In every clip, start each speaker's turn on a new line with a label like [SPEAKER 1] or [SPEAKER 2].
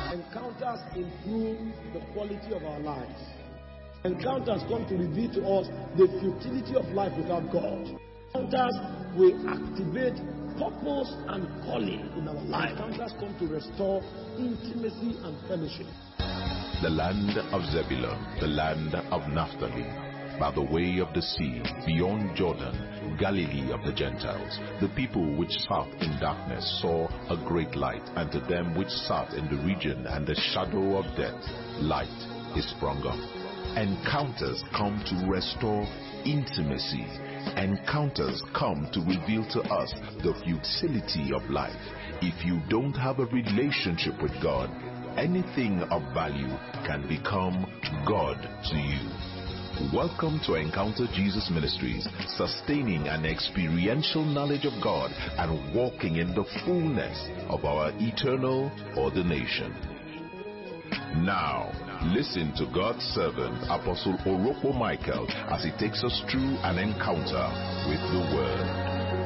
[SPEAKER 1] Encounters improve the quality of our lives. Encounters come to reveal to us the futility of life without God. Encounters will activate purpose and calling in our life. Encounters come to restore intimacy and fellowship.
[SPEAKER 2] The land of Zebulun, the land of Naphtali, by the way of the sea, beyond Jordan, Galilee of the Gentiles. The people which sat in darkness saw a great light, and to them which sat in the region and the shadow of death, light is sprung up. Encounters come to restore intimacy. Encounters come to reveal to us the futility of life. If you don't have a relationship with God, anything of value can become God to you. Welcome to Encounter Jesus Ministries, sustaining an experiential knowledge of God and walking in the fullness of our eternal ordination. Now, listen to God's servant, Apostle Orokpo Michael, as he takes us through an encounter with the Word.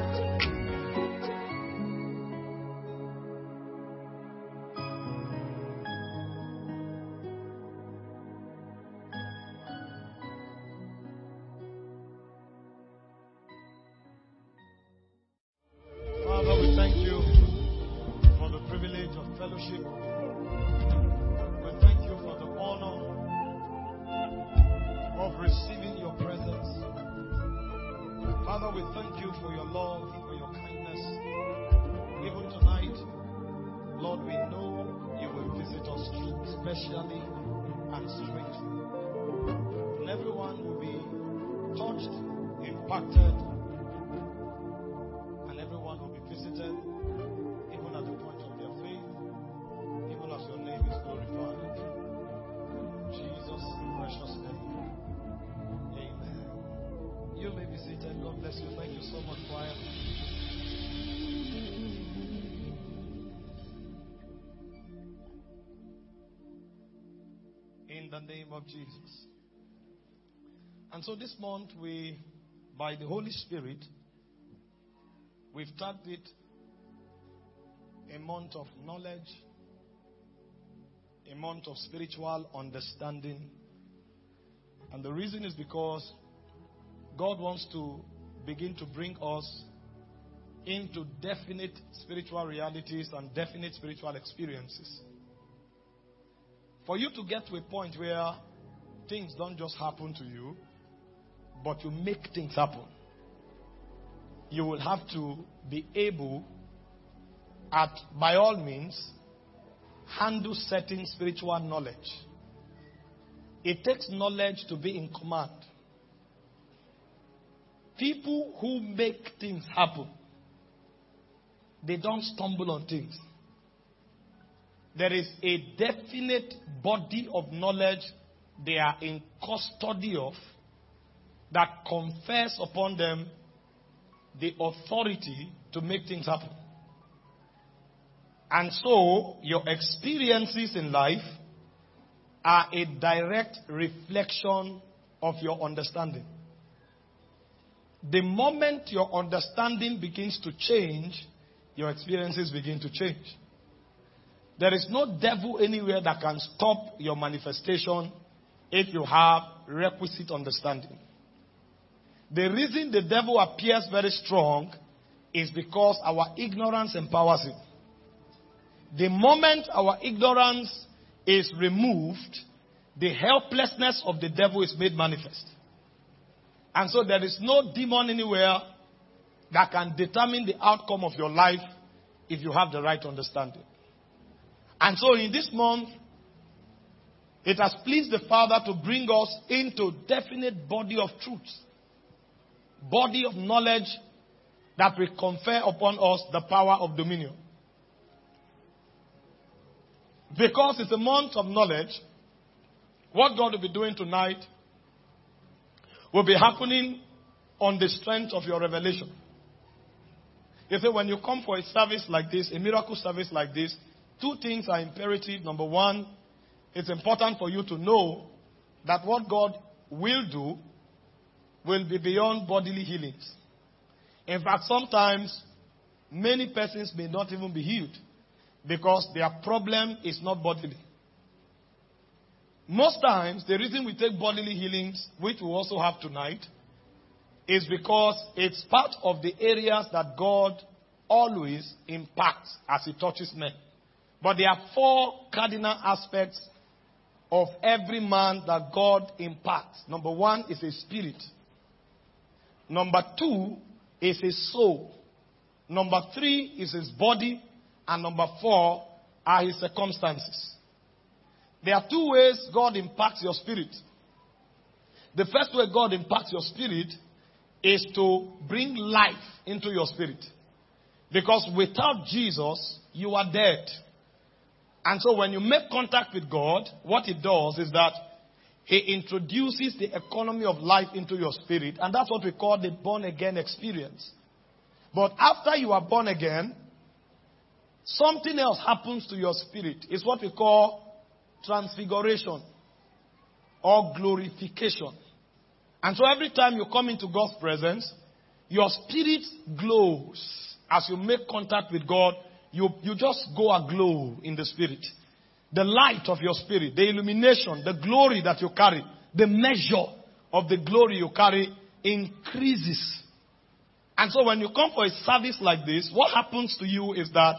[SPEAKER 1] Father, we thank you for the privilege of fellowship. We thank you for the honor of receiving your presence. Father, we thank you for your love, for your kindness. Even tonight, Lord, we know you will visit us specially and strangely. And everyone will be touched, impacted, and everyone will be visited, even at the point of their faith, even as your name is glorified. In Jesus' precious name. Amen. You may be seated. God bless you. Thank you so much, choir. In the name of Jesus. And so this month we, by the Holy Spirit, we've tagged it a month of knowledge, a month of spiritual understanding. And the reason is because God wants to begin to bring us into definite spiritual realities and definite spiritual experiences. For you to get to a point where things don't just happen to you, but you make things happen, you will have to be able, by all means, handle certain spiritual knowledge. It takes knowledge to be in command. People who make things happen, they don't stumble on things. There is a definite body of knowledge they are in custody of that confers upon them the authority to make things happen. And so, your experiences in life are a direct reflection of your understanding. The moment your understanding begins to change, your experiences begin to change. There is no devil anywhere that can stop your manifestation if you have requisite understanding. The reason the devil appears very strong is because our ignorance empowers him. The moment our ignorance is removed, the helplessness of the devil is made manifest. And so there is no demon anywhere that can determine the outcome of your life if you have the right understanding. And so in this month, it has pleased the Father to bring us into definite body of truth, body of knowledge that will confer upon us the power of dominion. Because it's a month of knowledge, what God will be doing tonight will be happening on the strength of your revelation. You see, when you come for a service like this, a miracle service like this, two things are imperative. Number one, it's important for you to know that what God will do will be beyond bodily healings. In fact, sometimes many persons may not even be healed. Because their problem is not bodily. Most times, the reason we take bodily healings, which we also have tonight, is because it's part of the areas that God always impacts as He touches men. But there are 4 cardinal aspects of every man that God impacts. Number 1 is a spirit. Number 2 is his soul. Number 3 is his body. And number 4 are his circumstances. There are 2 ways God impacts your spirit. The first way God impacts your spirit is to bring life into your spirit. Because without Jesus, you are dead. And so when you make contact with God, what He does is that He introduces the economy of life into your spirit. And that's what we call the born-again experience. But after you are born again, something else happens to your spirit. It's what we call transfiguration or glorification. And so every time you come into God's presence, your spirit glows. As you make contact with God, you just go aglow in the spirit. The light of your spirit, the illumination, the glory that you carry, the measure of the glory you carry increases. And so when you come for a service like this, what happens to you is that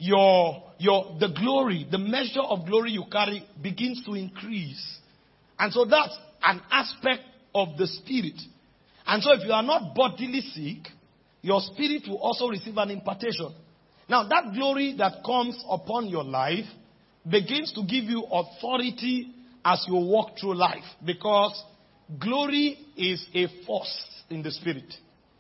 [SPEAKER 1] the glory, the measure of glory you carry begins to increase. And so that's an aspect of the spirit. And so if you are not bodily sick, your spirit will also receive an impartation. Now that glory that comes upon your life begins to give you authority as you walk through life. Because glory is a force in the spirit.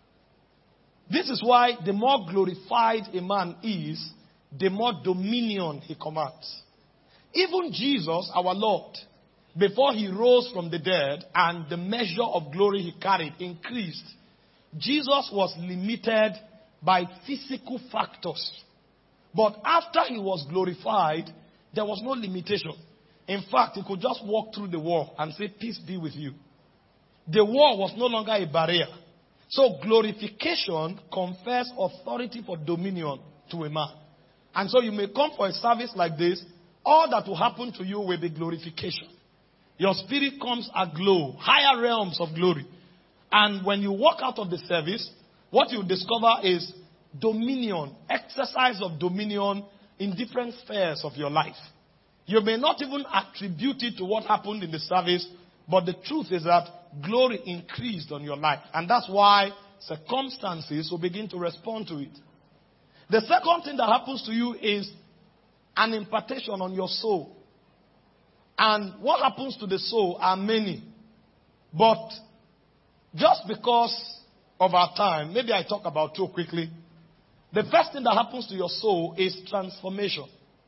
[SPEAKER 1] This is why the more glorified a man is, the more dominion he commands. Even Jesus, our Lord, before He rose from the dead and the measure of glory He carried increased, Jesus was limited by physical factors. But after He was glorified, there was no limitation. In fact, He could just walk through the wall and say, "Peace be with you." The wall was no longer a barrier. So glorification confers authority for dominion to a man. And so you may come for a service like this. All that will happen to you will be glorification. Your spirit comes aglow, higher realms of glory. And when you walk out of the service, what you discover is dominion, exercise of dominion in different spheres of your life. You may not even attribute it to what happened in the service, but the truth is that glory increased on your life. And that's why circumstances will begin to respond to it. The second thing that happens to you is an impartation on your soul. And what happens to the soul are many. But just because of our time, maybe I talk about 2 quickly. The first thing that happens to your soul is transformation.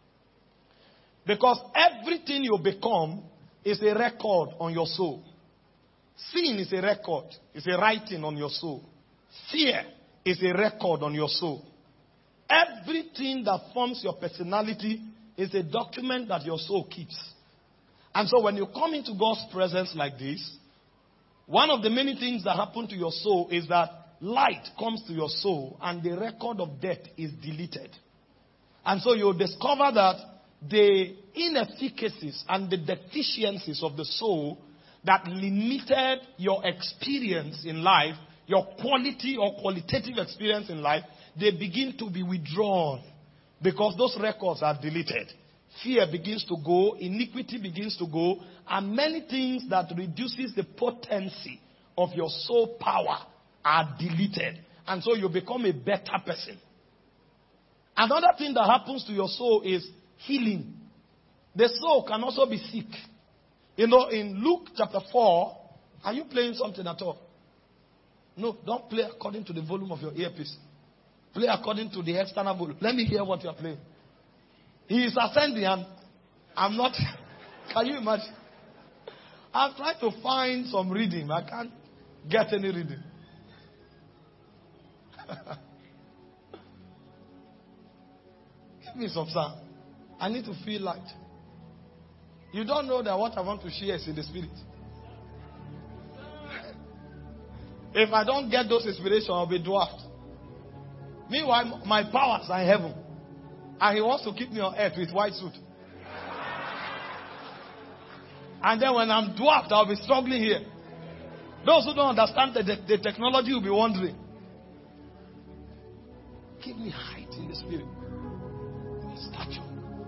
[SPEAKER 1] Because everything you become is a record on your soul. Sin is a record. It's a writing on your soul. Fear is a record on your soul. Everything that forms your personality is a document that your soul keeps. And so when you come into God's presence like this, one of the many things that happen to your soul is that light comes to your soul and the record of death is deleted. And so you'll discover that the inefficacies and the deficiencies of the soul that limited your experience in life, your quality or qualitative experience in life, they begin to be withdrawn because those records are deleted. Fear begins to go, iniquity begins to go, and many things that reduces the potency of your soul power are deleted. And so you become a better person. Another thing that happens to your soul is healing. The soul can also be sick. You know, in Luke chapter 4, are you playing something at all? No, don't play according to the volume of your earpiece. Play according to the external volume. Let me hear what you are playing. He is ascending and I'm not. Can you imagine? I'm trying to find some reading. I can't get any reading. Give me some sound. I need to feel light. You don't know that what I want to share is in the spirit. If I don't get those inspirations, I'll be dwarfed. Meanwhile, my powers are in heaven. And he wants to keep me on earth with white suit. And then when I'm dwarfed, I'll be struggling here. Those who don't understand the technology will be wondering. Give me height in the spirit. Stature.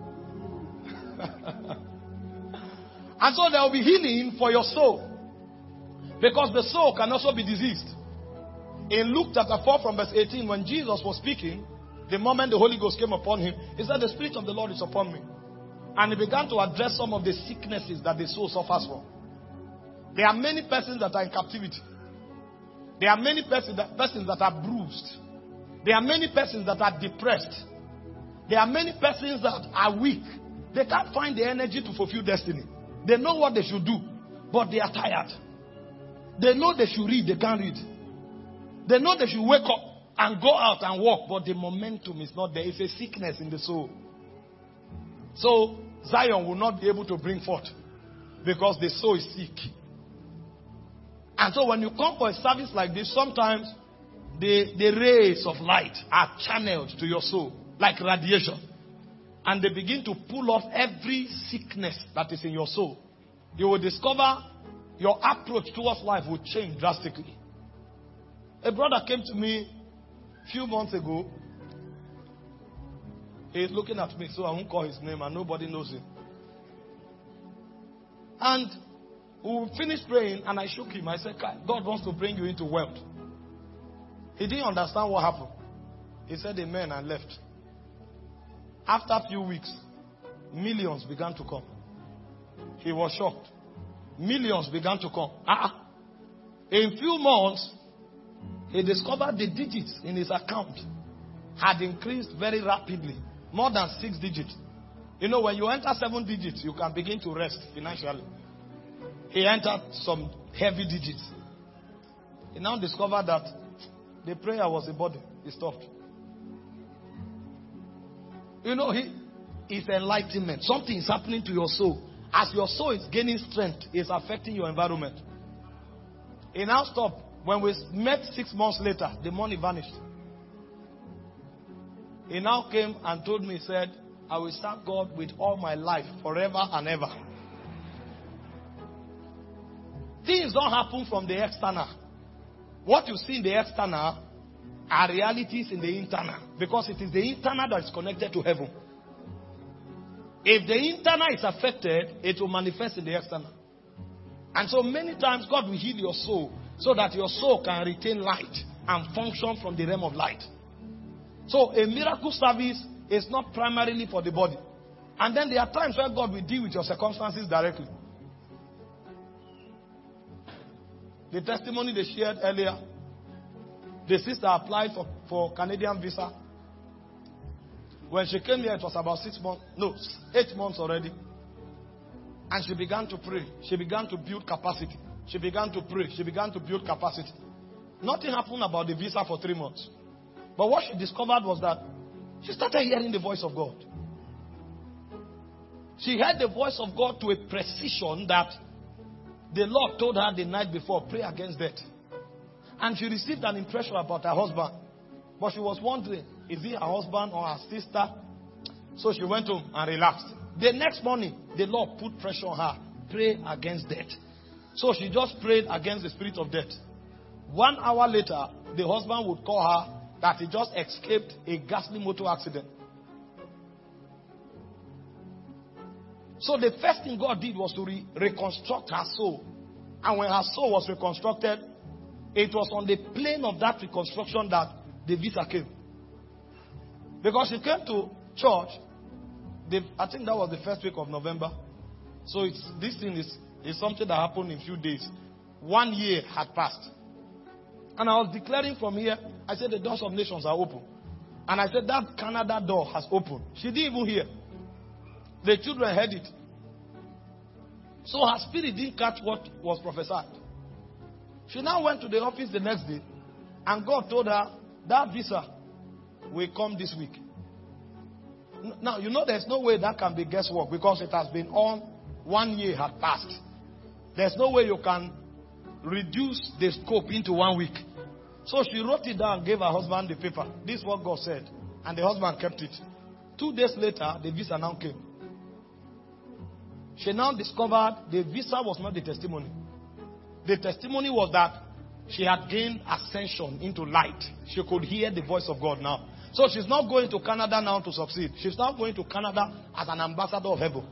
[SPEAKER 1] And so there will be healing for your soul. Because the soul can also be diseased. In Luke chapter 4 from verse 18, when Jesus was speaking, the moment the Holy Ghost came upon him, he said, the Spirit of the Lord is upon me. And he began to address some of the sicknesses that the soul suffers from. There are many persons that are in captivity. There are many persons that are bruised. There are many persons that are depressed. There are many persons that are weak. They can't find the energy to fulfill destiny. They know what they should do, but they are tired. They know they should read, they can't read. They know they should wake up and go out and walk, but the momentum is not there. It's a sickness in the soul. So Zion will not be able to bring forth because the soul is sick. And so when you come for a service like this, sometimes the rays of light are channeled to your soul like radiation. And they begin to pull off every sickness that is in your soul. You will discover your approach towards life will change drastically. A brother came to me a few months ago. He's looking at me, so I won't call his name, and nobody knows him. And we finished praying, and I shook him. I said, God wants to bring you into wealth. He didn't understand what happened. He said amen and left. After a few weeks, millions began to come. He was shocked. Millions began to come. In a few months, he discovered the digits in his account had increased very rapidly. More than 6 digits. You know, when you enter 7 digits, you can begin to rest financially. He entered some heavy digits. He now discovered that the prayer was a burden. He stopped. You know, it's enlightenment. Something is happening to your soul. As your soul is gaining strength, it's affecting your environment. He now stopped. When we met 6 months later, the money vanished. He now came and told me, he said, I will serve God with all my life, forever and ever. Things don't happen from the external. What you see in the external are realities in the internal. Because it is the internal that is connected to heaven. If the internal is affected, it will manifest in the external. And so many times God will heal your soul so that your soul can retain light and function from the realm of light. So a miracle service is not primarily for the body. And then there are times where God will deal with your circumstances directly. The testimony they shared earlier, the sister applied for Canadian visa. When she came here, it was about 8 months already. And she began to pray. She began to build capacity. She began to pray. She began to build capacity. Nothing happened about the visa for 3 months. But what she discovered was that she started hearing the voice of God. She heard the voice of God to a precision that the Lord told her the night before, pray against death. And she received an impression about her husband. But she was wondering, is he her husband or her sister? So she went home and relaxed. The next morning, the Lord put pressure on her. Pray against death. So she just prayed against the spirit of death. 1 hour later, the husband would call her that he just escaped a ghastly motor accident. So the first thing God did was to reconstruct her soul. And when her soul was reconstructed, it was on the plane of that reconstruction that the visa came. Because she came to church, I think that was the first week of November. So this thing is something that happened in a few days. 1 year had passed. And I was declaring from here, I said the doors of nations are open. And I said that Canada door has opened. She didn't even hear. The children heard it. So her spirit didn't catch what was prophesied. She now went to the office the next day. And God told her that visa will come this week. Now, you know there's no way that can be guesswork because it has been on. 1 year had passed. There's no way you can reduce the scope into 1 week. So she wrote it down and gave her husband the paper. This is what God said. And the husband kept it. 2 days later, the visa now came. She now discovered the visa was not the testimony. The testimony was that she had gained ascension into light. She could hear the voice of God now. So she's not going to Canada now to succeed. She's now going to Canada as an ambassador of heaven.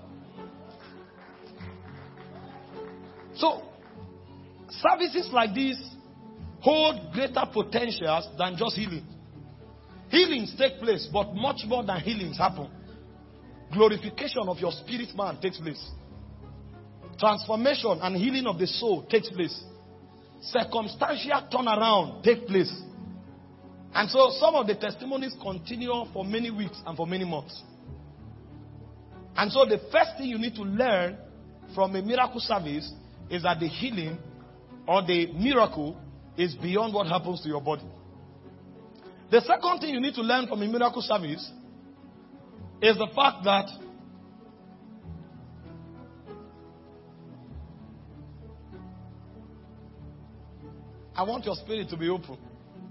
[SPEAKER 1] So, services like this hold greater potentials than just healing. Healings take place, but much more than healings happen. Glorification of your spirit man takes place. Transformation and healing of the soul takes place. Circumstantial turnaround takes place. And so some of the testimonies continue for many weeks and for many months. And so the first thing you need to learn from a miracle service is that the healing or the miracle is beyond what happens to your body. The second thing you need to learn from a miracle service is the fact that I want your spirit to be open.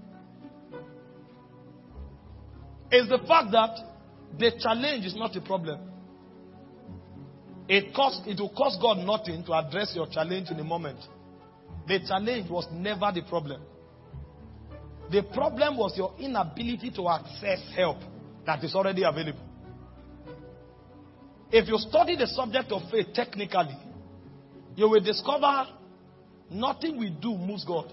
[SPEAKER 1] Is the fact that the challenge is not a problem. It will cost God nothing to address your challenge in a moment. The challenge was never the problem. The problem was your inability to access help that is already available. If you study the subject of faith technically, you will discover nothing we do moves God.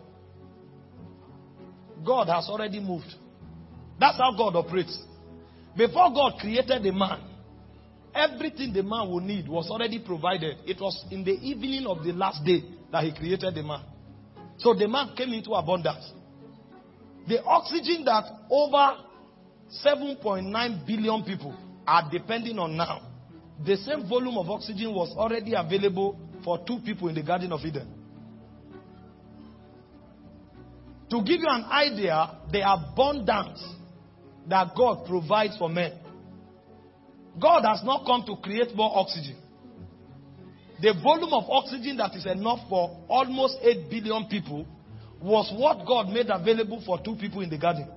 [SPEAKER 1] God has already moved. That's how God operates. Before God created the man, everything the man would need was already provided. It was in the evening of the last day that he created the man. So the man came into abundance. The oxygen that over 7.9 billion people are depending on now, the same volume of oxygen was already available for 2 people in the Garden of Eden. To give you an idea, the abundance that God provides for men. God has not come to create more oxygen. The volume of oxygen that is enough for almost 8 billion people was what God made available for 2 people in the garden.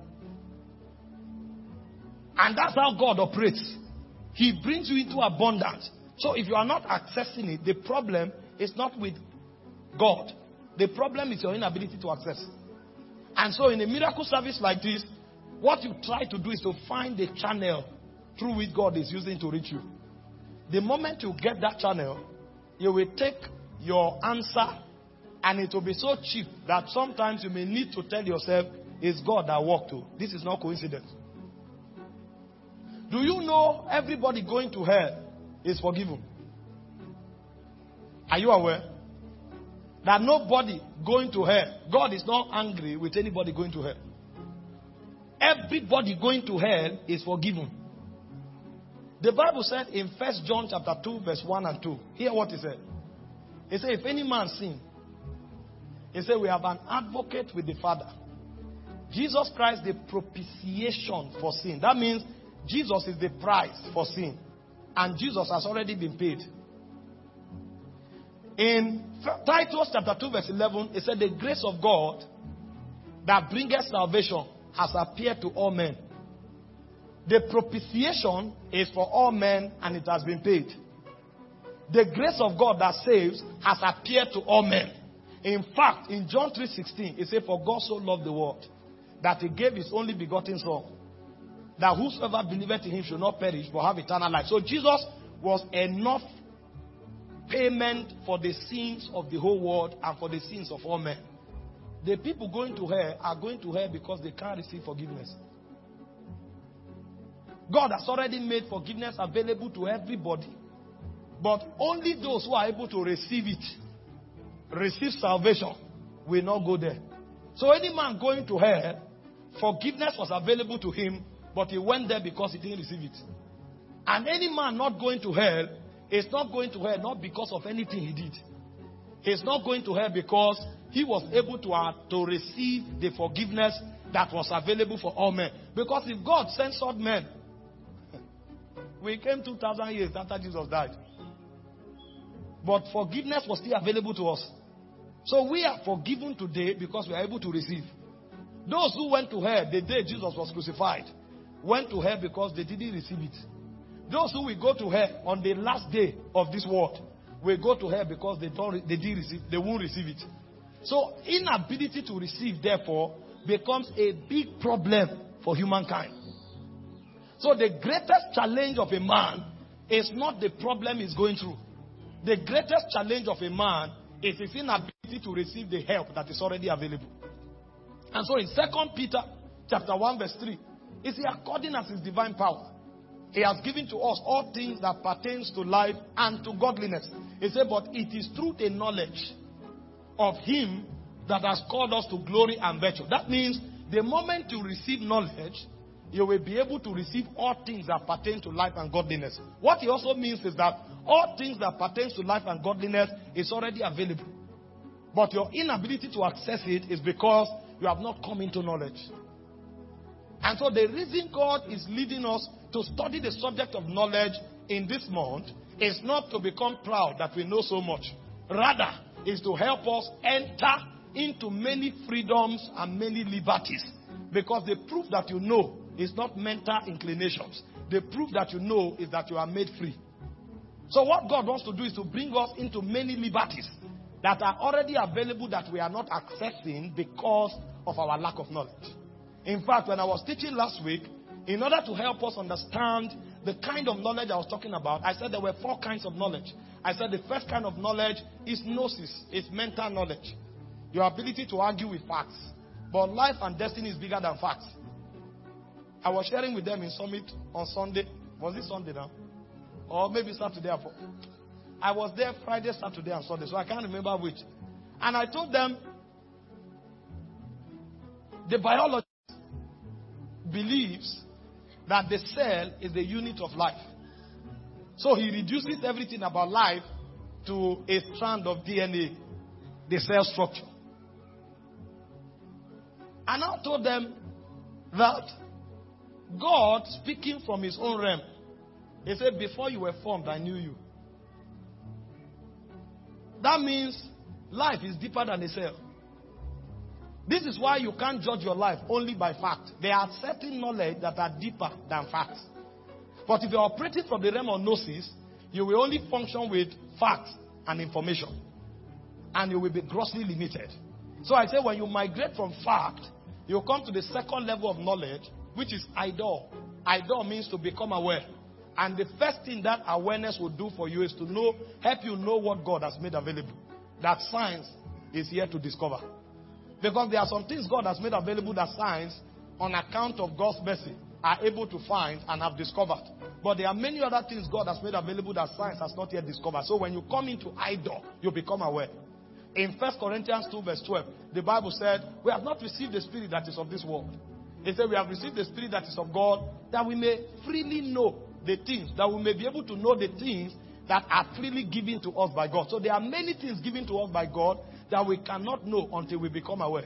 [SPEAKER 1] And that's how God operates. He brings you into abundance. So if you are not accessing it, the problem is not with God. The problem is your inability to access. And so in a miracle service like this, what you try to do is to find the channel through which God is using to reach you. The moment you get that channel, you will take your answer and it will be so cheap that sometimes you may need to tell yourself, it's God that walked to. This is not coincidence. Do you know everybody going to hell is forgiven? Are you aware? That nobody going to hell, God is not angry with anybody going to hell. Everybody going to hell is forgiven. The Bible said in 1 John chapter 2 verse 1 and 2. Hear what it said. It said, if any man sin, it said, we have an advocate with the Father. Jesus Christ, the propitiation for sin. That means Jesus is the price for sin. And Jesus has already been paid. In Titus chapter 2 verse 11, it said, the grace of God that bringeth salvation has appeared to all men. The propitiation is for all men and it has been paid. The grace of God that saves has appeared to all men. In fact, in John 3:16, it says, for God so loved the world that he gave his only begotten Son, that whosoever believeth in him should not perish but have eternal life. So Jesus was enough payment for the sins of the whole world and for the sins of all men. The people going to hell are going to hell because they can't receive forgiveness. God has already made forgiveness available to everybody. But only those who are able to receive it, receive salvation, will not go there. So any man going to hell, forgiveness was available to him, but he went there because he didn't receive it. And any man not going to hell is not going to hell not because of anything he did. He's not going to hell because he was able to receive the forgiveness that was available for all men. Because if God censored men, we came 2,000 years after Jesus died. But forgiveness was still available to us. So we are forgiven today because we are able to receive. Those who went to hell the day Jesus was crucified, went to hell because they didn't receive it. Those who will go to hell on the last day of this world will go to hell because they won't receive it. So inability to receive, therefore, becomes a big problem for humankind. So the greatest challenge of a man is not the problem he's going through. The greatest challenge of a man is his inability to receive the help that is already available. And so in 2 Peter chapter 1 verse 3, it says, according as his divine power, he has given to us all things that pertains to life and to godliness. He said, but it is through the knowledge of him that has called us to glory and virtue. That means the moment you receive knowledge, you will be able to receive all things that pertain to life and godliness. What he also means is that all things that pertain to life and godliness is already available. But your inability to access it is because you have not come into knowledge. And so the reason God is leading us to study the subject of knowledge in this month is not to become proud that we know so much. Rather, is to help us enter into many freedoms and many liberties. Because the proof that you know is not mental inclinations. The proof that you know is that you are made free. So what God wants to do is to bring us into many liberties that are already available that we are not accessing because of our lack of knowledge. In fact, when I was teaching last week, in order to help us understand the kind of knowledge I was talking about, I said there were 4 kinds of knowledge. I said the first kind of knowledge is gnosis. It's mental knowledge. Your ability to argue with facts. But life and destiny is bigger than facts. I was sharing with them in Summit on Sunday. Was it Sunday now? Or maybe Saturday. I was there Friday, Saturday, and Sunday, so I can't remember which. And I told them, the biologist believes that the cell is the unit of life. So he reduces everything about life to a strand of DNA, the cell structure. And I told them that God, speaking from his own realm, he said, before you were formed, I knew you. That means life is deeper than a cell. This is why you can't judge your life only by fact. There are certain knowledge that are deeper than facts. But if you're operating from the realm of gnosis, you will only function with facts and information. And you will be grossly limited. So I say when you migrate from fact, you come to the second level of knowledge, which is idol. Idol means to become aware. And the first thing that awareness will do for you is to know, help you know what God has made available. That science is here to discover. Because there are some things God has made available that science, on account of God's mercy, are able to find and have discovered. But there are many other things God has made available that science has not yet discovered. So when you come into idol, you become aware. In 1 Corinthians 2 verse 12, the Bible said, we have not received the spirit that is of this world. It said we have received the spirit that is of God, that we may freely know the things, that we may be able to know the things that are freely given to us by God. So there are many things given to us by God that we cannot know until we become aware.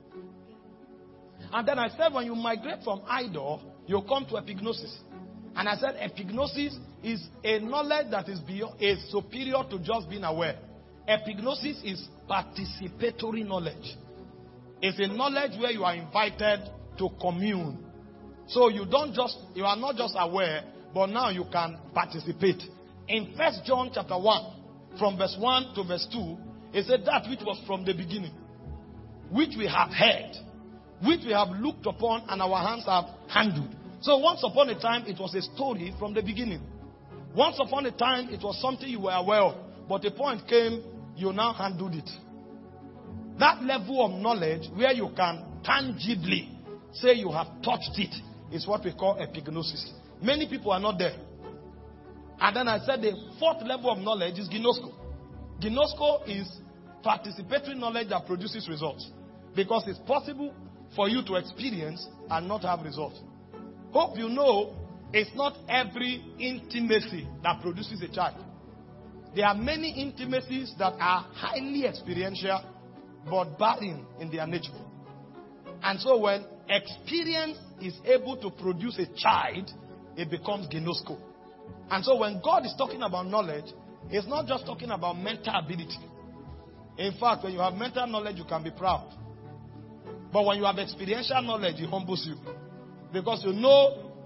[SPEAKER 1] And then I said when you migrate from idol, you come to epignosis. And I said epignosis is a knowledge that is superior to just being aware. Epignosis is participatory knowledge. It's a knowledge where you are invited to commune. So you are not just aware, but now you can participate. In 1 John chapter 1, from verse 1 to verse 2, it said that which was from the beginning, which we have heard, which we have looked upon, and our hands have handled. So once upon a time, it was a story from the beginning. Once upon a time, it was something you were aware of. But the point came, you now handled it. That level of knowledge where you can tangibly say you have touched it is what we call epignosis. Many people are not there. And then I said the fourth level of knowledge is ginosko. Ginosko is participatory knowledge that produces results. Because it's possible for you to experience and not have results. Hope you know it's not every intimacy that produces a child. There are many intimacies that are highly experiential but barren in their nature. And so when experience is able to produce a child, it becomes ginosko. And so when God is talking about knowledge, He's not just talking about mental ability. In fact, when you have mental knowledge, you can be proud. But when you have experiential knowledge, it humbles you. Because you know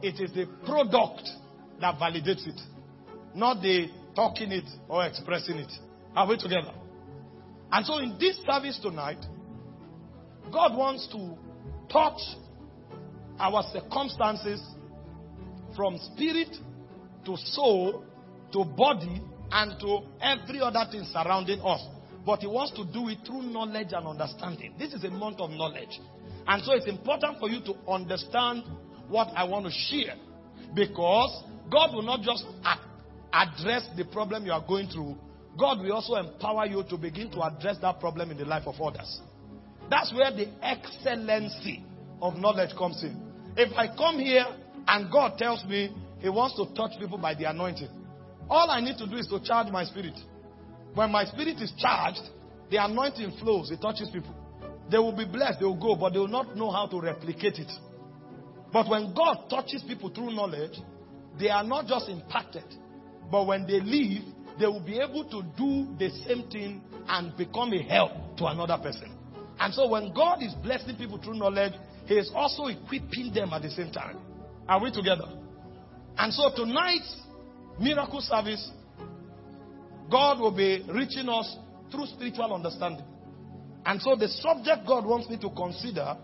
[SPEAKER 1] it is the product that validates it, not the talking it or expressing it. Are we together? And so in this service tonight, God wants to touch our circumstances from spirit to soul to body and to every other thing surrounding us. But He wants to do it through knowledge and understanding. This is a month of knowledge. And so it's important for you to understand what I want to share. Because God will not just address the problem you are going through. God will also empower you to begin to address that problem in the life of others. That's where the excellency of knowledge comes in. If I come here and God tells me He wants to touch people by the anointing, all I need to do is to charge my spirit. When my spirit is charged, the anointing flows. It touches people. They will be blessed. They will go, but they will not know how to replicate it. But when God touches people through knowledge, they are not just impacted, but when they leave, they will be able to do the same thing and become a help to another person. And so when God is blessing people through knowledge, He is also equipping them at the same time. Are we together? And so tonight's miracle service, God will be reaching us through spiritual understanding. And so the subject God wants me to consider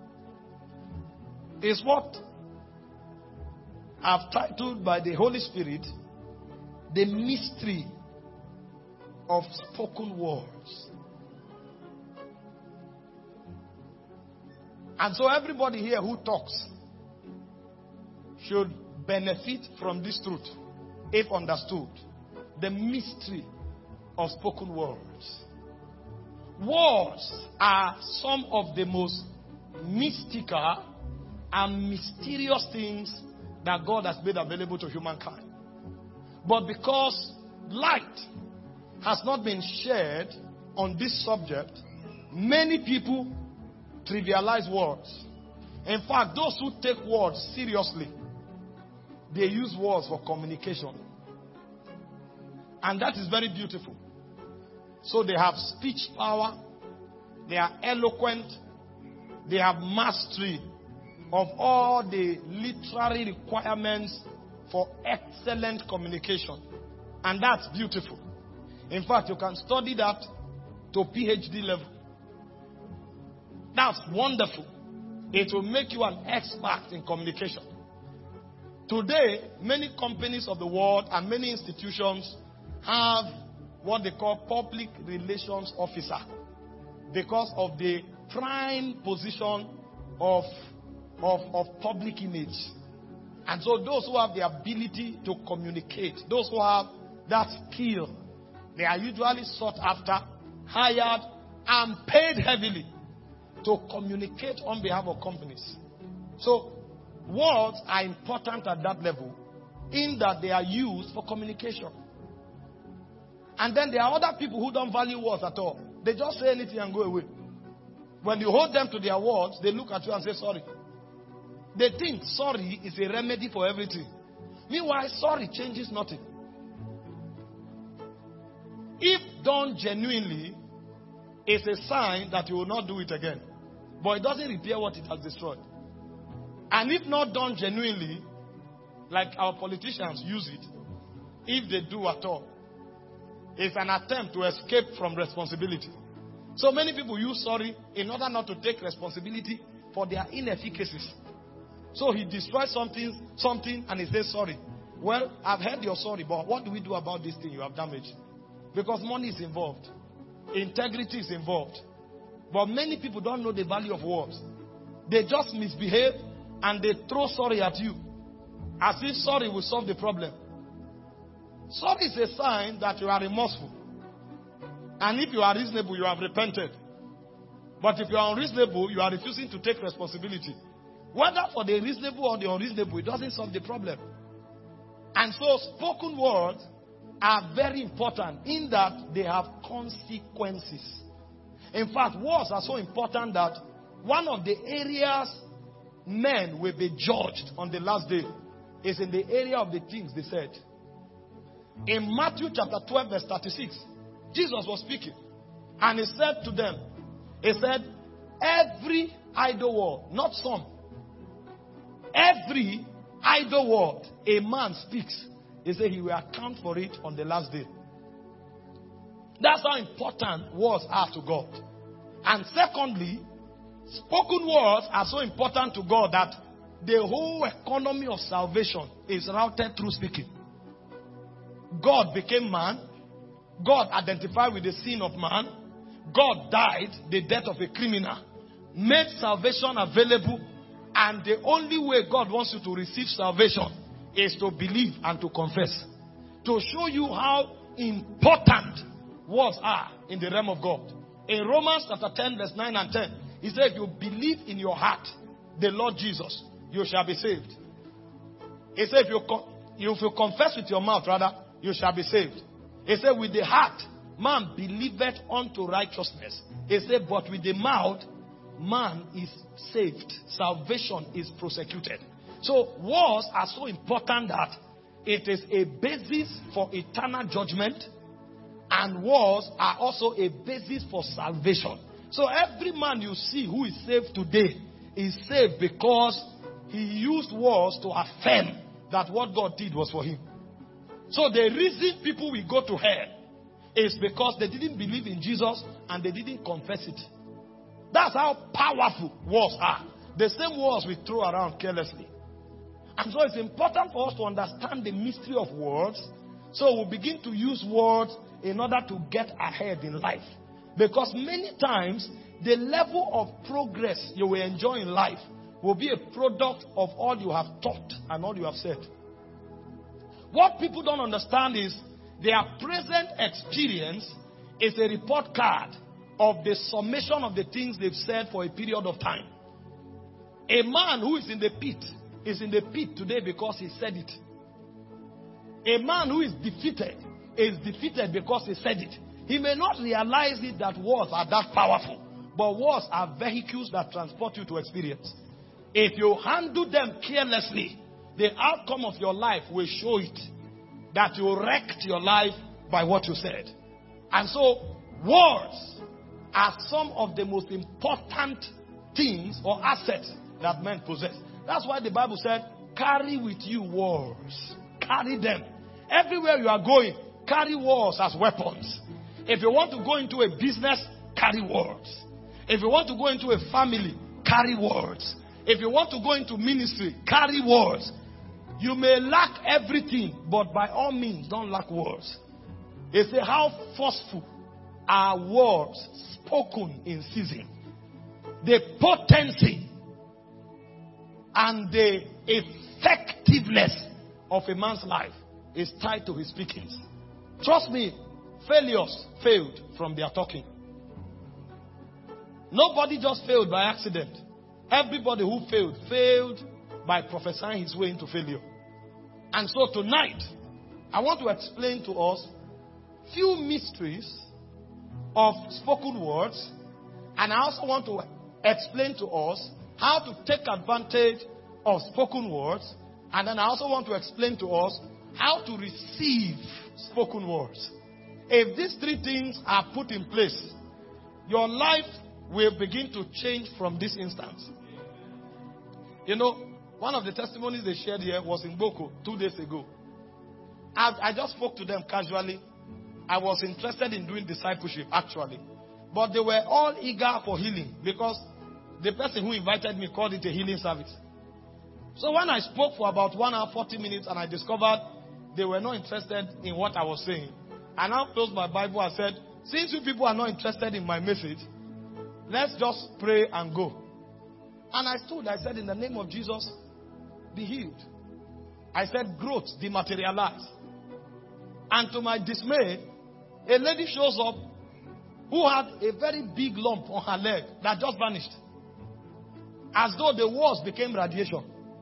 [SPEAKER 1] is what I've titled by the Holy Spirit, the mystery of spoken words. And so everybody here who talks should benefit from this truth, if understood. The mystery of spoken words. Words are some of the most mystical and mysterious things that God has made available to humankind. But because light has not been shared on this subject, many people trivialize words. In fact, those who take words seriously, they use words for communication. And that is very beautiful. So they have speech power, they are eloquent, they have mastery of all the literary requirements for excellent communication. And that's beautiful. In fact, you can study that to PhD level. That's wonderful. It will make you an expert in communication. Today, many companies of the world and many institutions have what they call public relations officer because of the prime position of public image. And so those who have the ability to communicate, those who have that skill, they are usually sought after, hired, and paid heavily to communicate on behalf of companies. So words are important at that level in that they are used for communication. And then there are other people who don't value words at all. They just say anything and go away. When you hold them to their words, they look at you and say sorry. They think sorry is a remedy for everything. Meanwhile, sorry changes nothing. If done genuinely, it's a sign that you will not do it again. But it doesn't repair what it has destroyed. And if not done genuinely, like our politicians use it, if they do at all, it's an attempt to escape from responsibility. So many people use sorry in order not to take responsibility for their inefficacies. So he destroys something and he says sorry. Well, I've heard your sorry, but what do we do about this thing you have damaged? Because money is involved. Integrity is involved. But many people don't know the value of words. They just misbehave and they throw sorry at you. As if sorry will solve the problem. Sorry is a sign that you are remorseful. And if you are reasonable, you have repented. But if you are unreasonable, you are refusing to take responsibility. Whether for the reasonable or the unreasonable, it doesn't solve the problem. And so spoken words are very important in that they have consequences. In fact, words are so important that one of the areas men will be judged on the last day is in the area of the things they said. In Matthew chapter 12 verse 36, Jesus was speaking and he said to them, he said, every idle word, not some, every idle word a man speaks, he said he will account for it on the last day. That's how important words are to God. And secondly, spoken words are so important to God that the whole economy of salvation is routed through speaking. God became man. God identified with the sin of man. God died the death of a criminal. Made salvation available. And the only way God wants you to receive salvation is to believe and to confess. To show you how important words are in the realm of God. In Romans chapter 10 verse 9 and 10, he said, if you believe in your heart the Lord Jesus, you shall be saved. He said, if you confess with your mouth, rather, you shall be saved. He said, with the heart, man believeth unto righteousness. He said, but with the mouth, man is saved. Salvation is prosecuted. So, words are so important that it is a basis for eternal judgment, and words are also a basis for salvation. So, every man you see who is saved today is saved because he used words to affirm that what God did was for him. So the reason people will go to hell is because they didn't believe in Jesus and they didn't confess it. That's how powerful words are. The same words we throw around carelessly. And so it's important for us to understand the mystery of words. So we'll begin to use words in order to get ahead in life. Because many times, the level of progress you will enjoy in life will be a product of all you have taught and all you have said. What people don't understand is their present experience is a report card of the summation of the things they've said for a period of time. A man who is in the pit today because he said it. A man who is defeated because he said it. He may not realize it that words are that powerful, but words are vehicles that transport you to experience. If you handle them carelessly, the outcome of your life will show it that you wrecked your life by what you said. And so, words are some of the most important things or assets that men possess. That's why the Bible said, carry with you words. Carry them. Everywhere you are going, carry words as weapons. If you want to go into a business, carry words. If you want to go into a family, carry words. If you want to go into ministry, carry words. You may lack everything, but by all means, don't lack words. They say, how forceful are words spoken in season? The potency and the effectiveness of a man's life is tied to his speakings. Trust me, failures failed from their talking. Nobody just failed by accident. Everybody who failed by prophesying his way into failure. And so tonight, I want to explain to us few mysteries of spoken words, and I also want to explain to us how to take advantage of spoken words, and then I also want to explain to us how to receive spoken words. If these three things are put in place, your life will begin to change from this instance. You know, one of the testimonies they shared here was in Boko 2 days ago. I just spoke to them casually. I was interested in doing discipleship, actually. But they were all eager for healing because the person who invited me called it a healing service. So when I spoke for about 1 hour, 40 minutes, and I discovered they were not interested in what I was saying, I now closed my Bible and said, since you people are not interested in my message, let's just pray and go. And I stood, I said, in the name of Jesus, be healed. I said, growth dematerialized. And to my dismay, a lady shows up who had a very big lump on her leg that just vanished. As though the walls became radiation.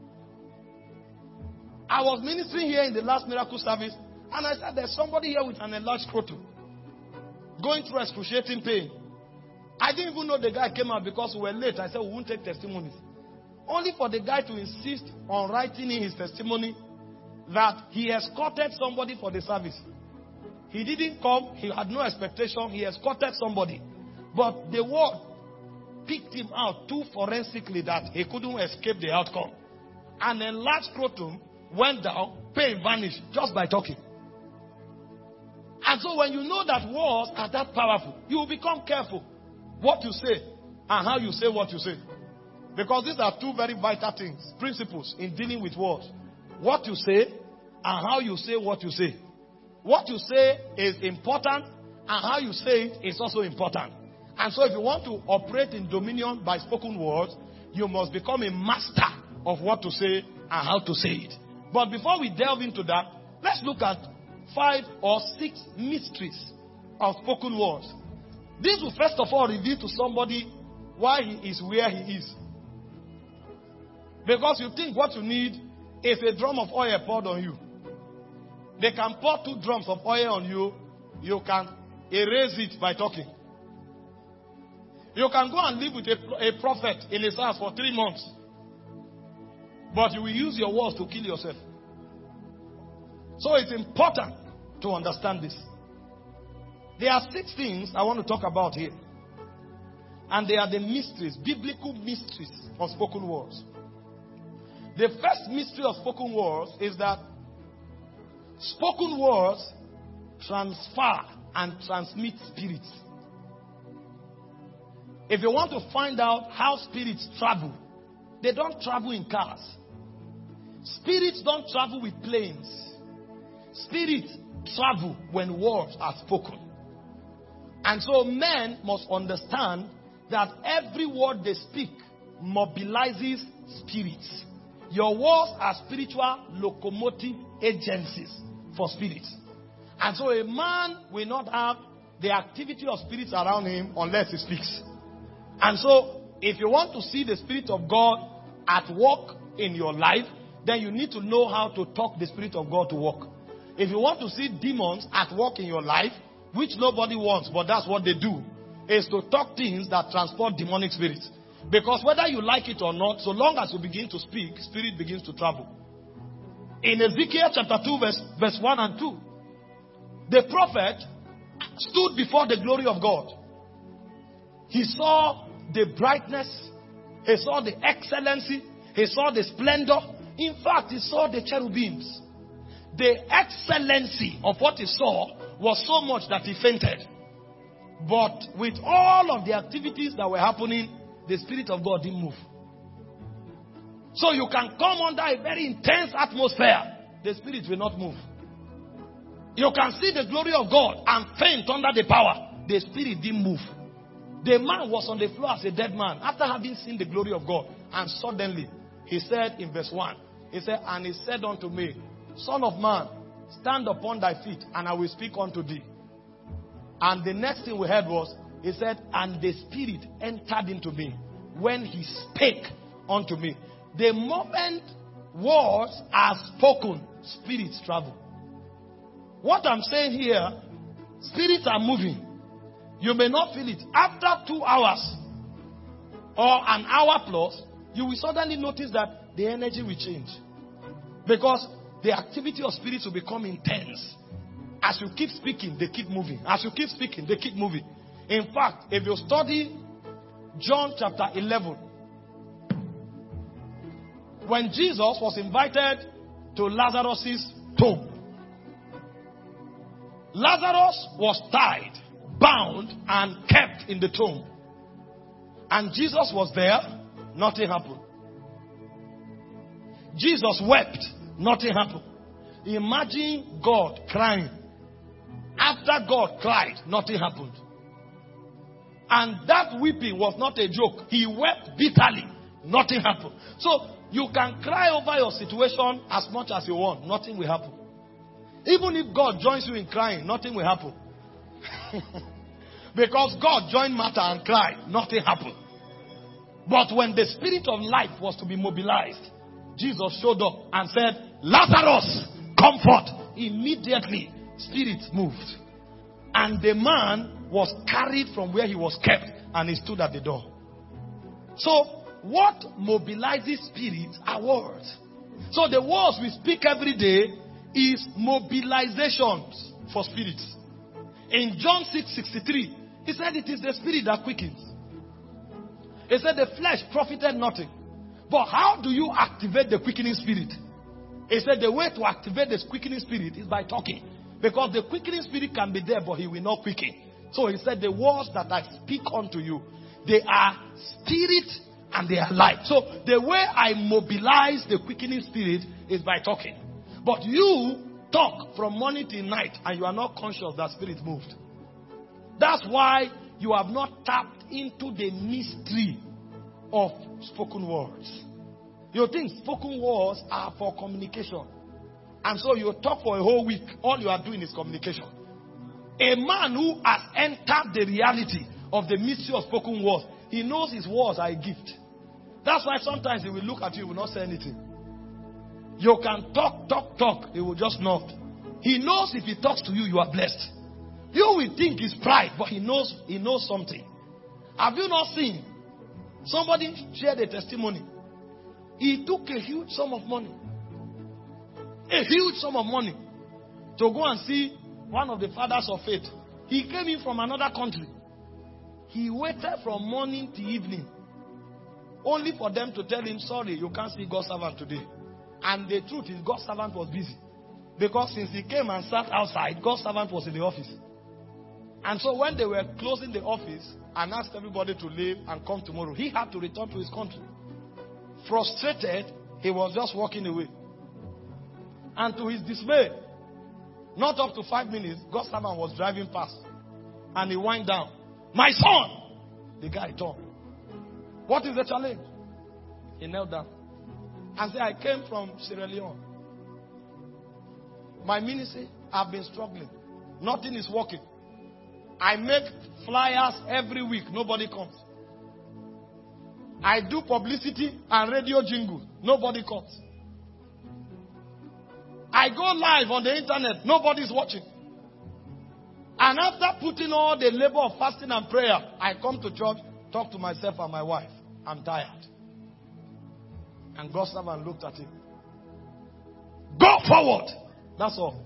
[SPEAKER 1] I was ministering here in the last miracle service, and I said, there's somebody here with an enlarged scrotum, going through excruciating pain. I didn't even know the guy came out because we were late. I said, we won't take testimonies. Only for the guy to insist on writing in his testimony that he escorted somebody for the service. He didn't come. He had no expectation. He escorted somebody. But the word picked him out too forensically that he couldn't escape the outcome. An enlarged scrotum went down, pain vanished just by talking. And so when you know that words are that powerful, you will become careful what you say and how you say what you say. Because these are two very vital things, principles in dealing with words. What you say and how you say what you say. What you say is important and how you say it is also important. And so if you want to operate in dominion by spoken words, you must become a master of what to say and how to say it. But before we delve into that, let's look at 5 or 6 mysteries of spoken words. This will first of all reveal to somebody why he is where he is. Because you think what you need is a drum of oil poured on you. They can pour 2 drums of oil on you. You can erase it by talking. You can go and live with a prophet in his house for 3 months. But you will use your words to kill yourself. So it's important to understand this. There are 6 things I want to talk about here. And they are the mysteries, biblical mysteries of spoken words. The first mystery of spoken words is that spoken words transfer and transmit spirits. If you want to find out how spirits travel, they don't travel in cars. Spirits don't travel with planes. Spirits travel when words are spoken. And so men must understand that every word they speak mobilizes spirits. Your words are spiritual locomotive agencies for spirits. And so a man will not have the activity of spirits around him unless he speaks. And so if you want to see the Spirit of God at work in your life, then you need to know how to talk the Spirit of God to work. If you want to see demons at work in your life, which nobody wants, but that's what they do, is to talk things that transport demonic spirits. Because whether you like it or not, so long as you begin to speak, spirit begins to travel. In Ezekiel chapter 2 verse 1 and 2, the prophet stood before the glory of God. He saw the brightness, he saw the excellency, he saw the splendor. In fact, he saw the cherubims. The excellency of what he saw was so much that he fainted. But with all of the activities that were happening, the Spirit of God didn't move. So you can come under a very intense atmosphere. The Spirit will not move. You can see the glory of God and faint under the power. The Spirit didn't move. The man was on the floor as a dead man after having seen the glory of God. And suddenly, he said in verse 1, he said, and he said unto me, Son of man, stand upon thy feet, and I will speak unto thee. And the next thing we heard was, he said, and the Spirit entered into me when he spake unto me. The moment words are spoken, spirits travel. What I'm saying here, spirits are moving. You may not feel it. After 2 hours or an hour plus, you will suddenly notice that the energy will change. Because the activity of spirits will become intense. As you keep speaking, they keep moving. As you keep speaking, they keep moving. In fact, if you study John chapter 11, when Jesus was invited to Lazarus' tomb, Lazarus was tied, bound, and kept in the tomb. And Jesus was there, nothing happened. Jesus wept, nothing happened. Imagine God crying. After God cried, nothing happened. And that weeping was not a joke. He wept bitterly, nothing happened. So you can cry over your situation as much as you want, nothing will happen. Even if God joins you in crying, nothing will happen. Because God joined Martha and cried, nothing happened. But when the Spirit of life was to be mobilized, Jesus showed up and said, Lazarus, come forth. Immediately, spirits moved. And the man was carried from where he was kept and he stood at the door. So, what mobilizes spirits are words. So the words we speak every day is mobilizations for spirits. In John 6:63, he said it is the spirit that quickens. He said the flesh profited nothing. But how do you activate the quickening spirit? He said the way to activate the quickening spirit is by talking. Because the quickening spirit can be there, but he will not quicken. So he said, the words that I speak unto you, they are spirit and they are life. So the way I mobilize the quickening spirit is by talking. But you talk from morning till night and you are not conscious that spirit moved. That's why you have not tapped into the mystery of spoken words. You think spoken words are for communication. And so you talk for a whole week. All you are doing is communication. A man who has entered the reality of the mystery of spoken words, he knows his words are a gift. That's why sometimes he will look at you, he will not say anything. You can talk, he will just nod. He knows if he talks to you, you are blessed. You will think it's pride, but he knows something. Have you not seen? Somebody shared a testimony. He took a huge sum of money. A huge sum of money. To go and see one of the fathers of faith. He came in from another country. He waited from morning to evening. Only for them to tell him, sorry, you can't see God's servant today. And the truth is, God's servant was busy. Because since he came and sat outside, God's servant was in the office. And so when they were closing the office and asked everybody to leave and come tomorrow, he had to return to his country. Frustrated, he was just walking away. And to his dismay, not up to 5 minutes, God's servant was driving past. And he wind down. My son! The guy turned. What is the challenge? He knelt down. And said, I came from Sierra Leone. My ministry, I've been struggling. Nothing is working. I make flyers every week. Nobody comes. I do publicity and radio jingle. Nobody comes. I go live on the internet. Nobody's watching. And after putting all the labor of fasting and prayer, I come to church, talk to myself and my wife. I'm tired. And God's servant looked at him. Go forward. That's all.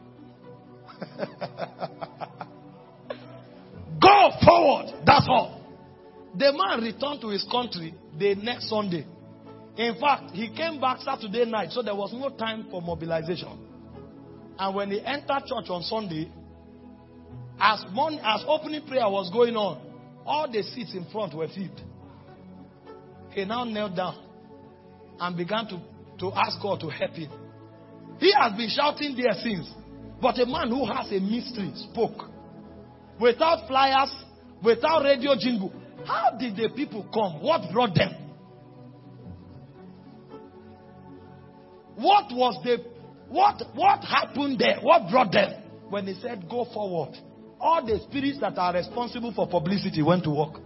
[SPEAKER 1] Go forward. That's all. The man returned to his country the next Sunday. In fact, he came back Saturday night, so there was no time for mobilization. And when he entered church on Sunday, as opening prayer was going on, all the seats in front were filled. He now knelt down and began to ask God to help him. He has been shouting there since. But a man who has a mystery spoke. Without flyers, without radio jingle. How did the people come? What brought them? What happened there? What brought them? When he said go forward, all the spirits that are responsible for publicity went to work.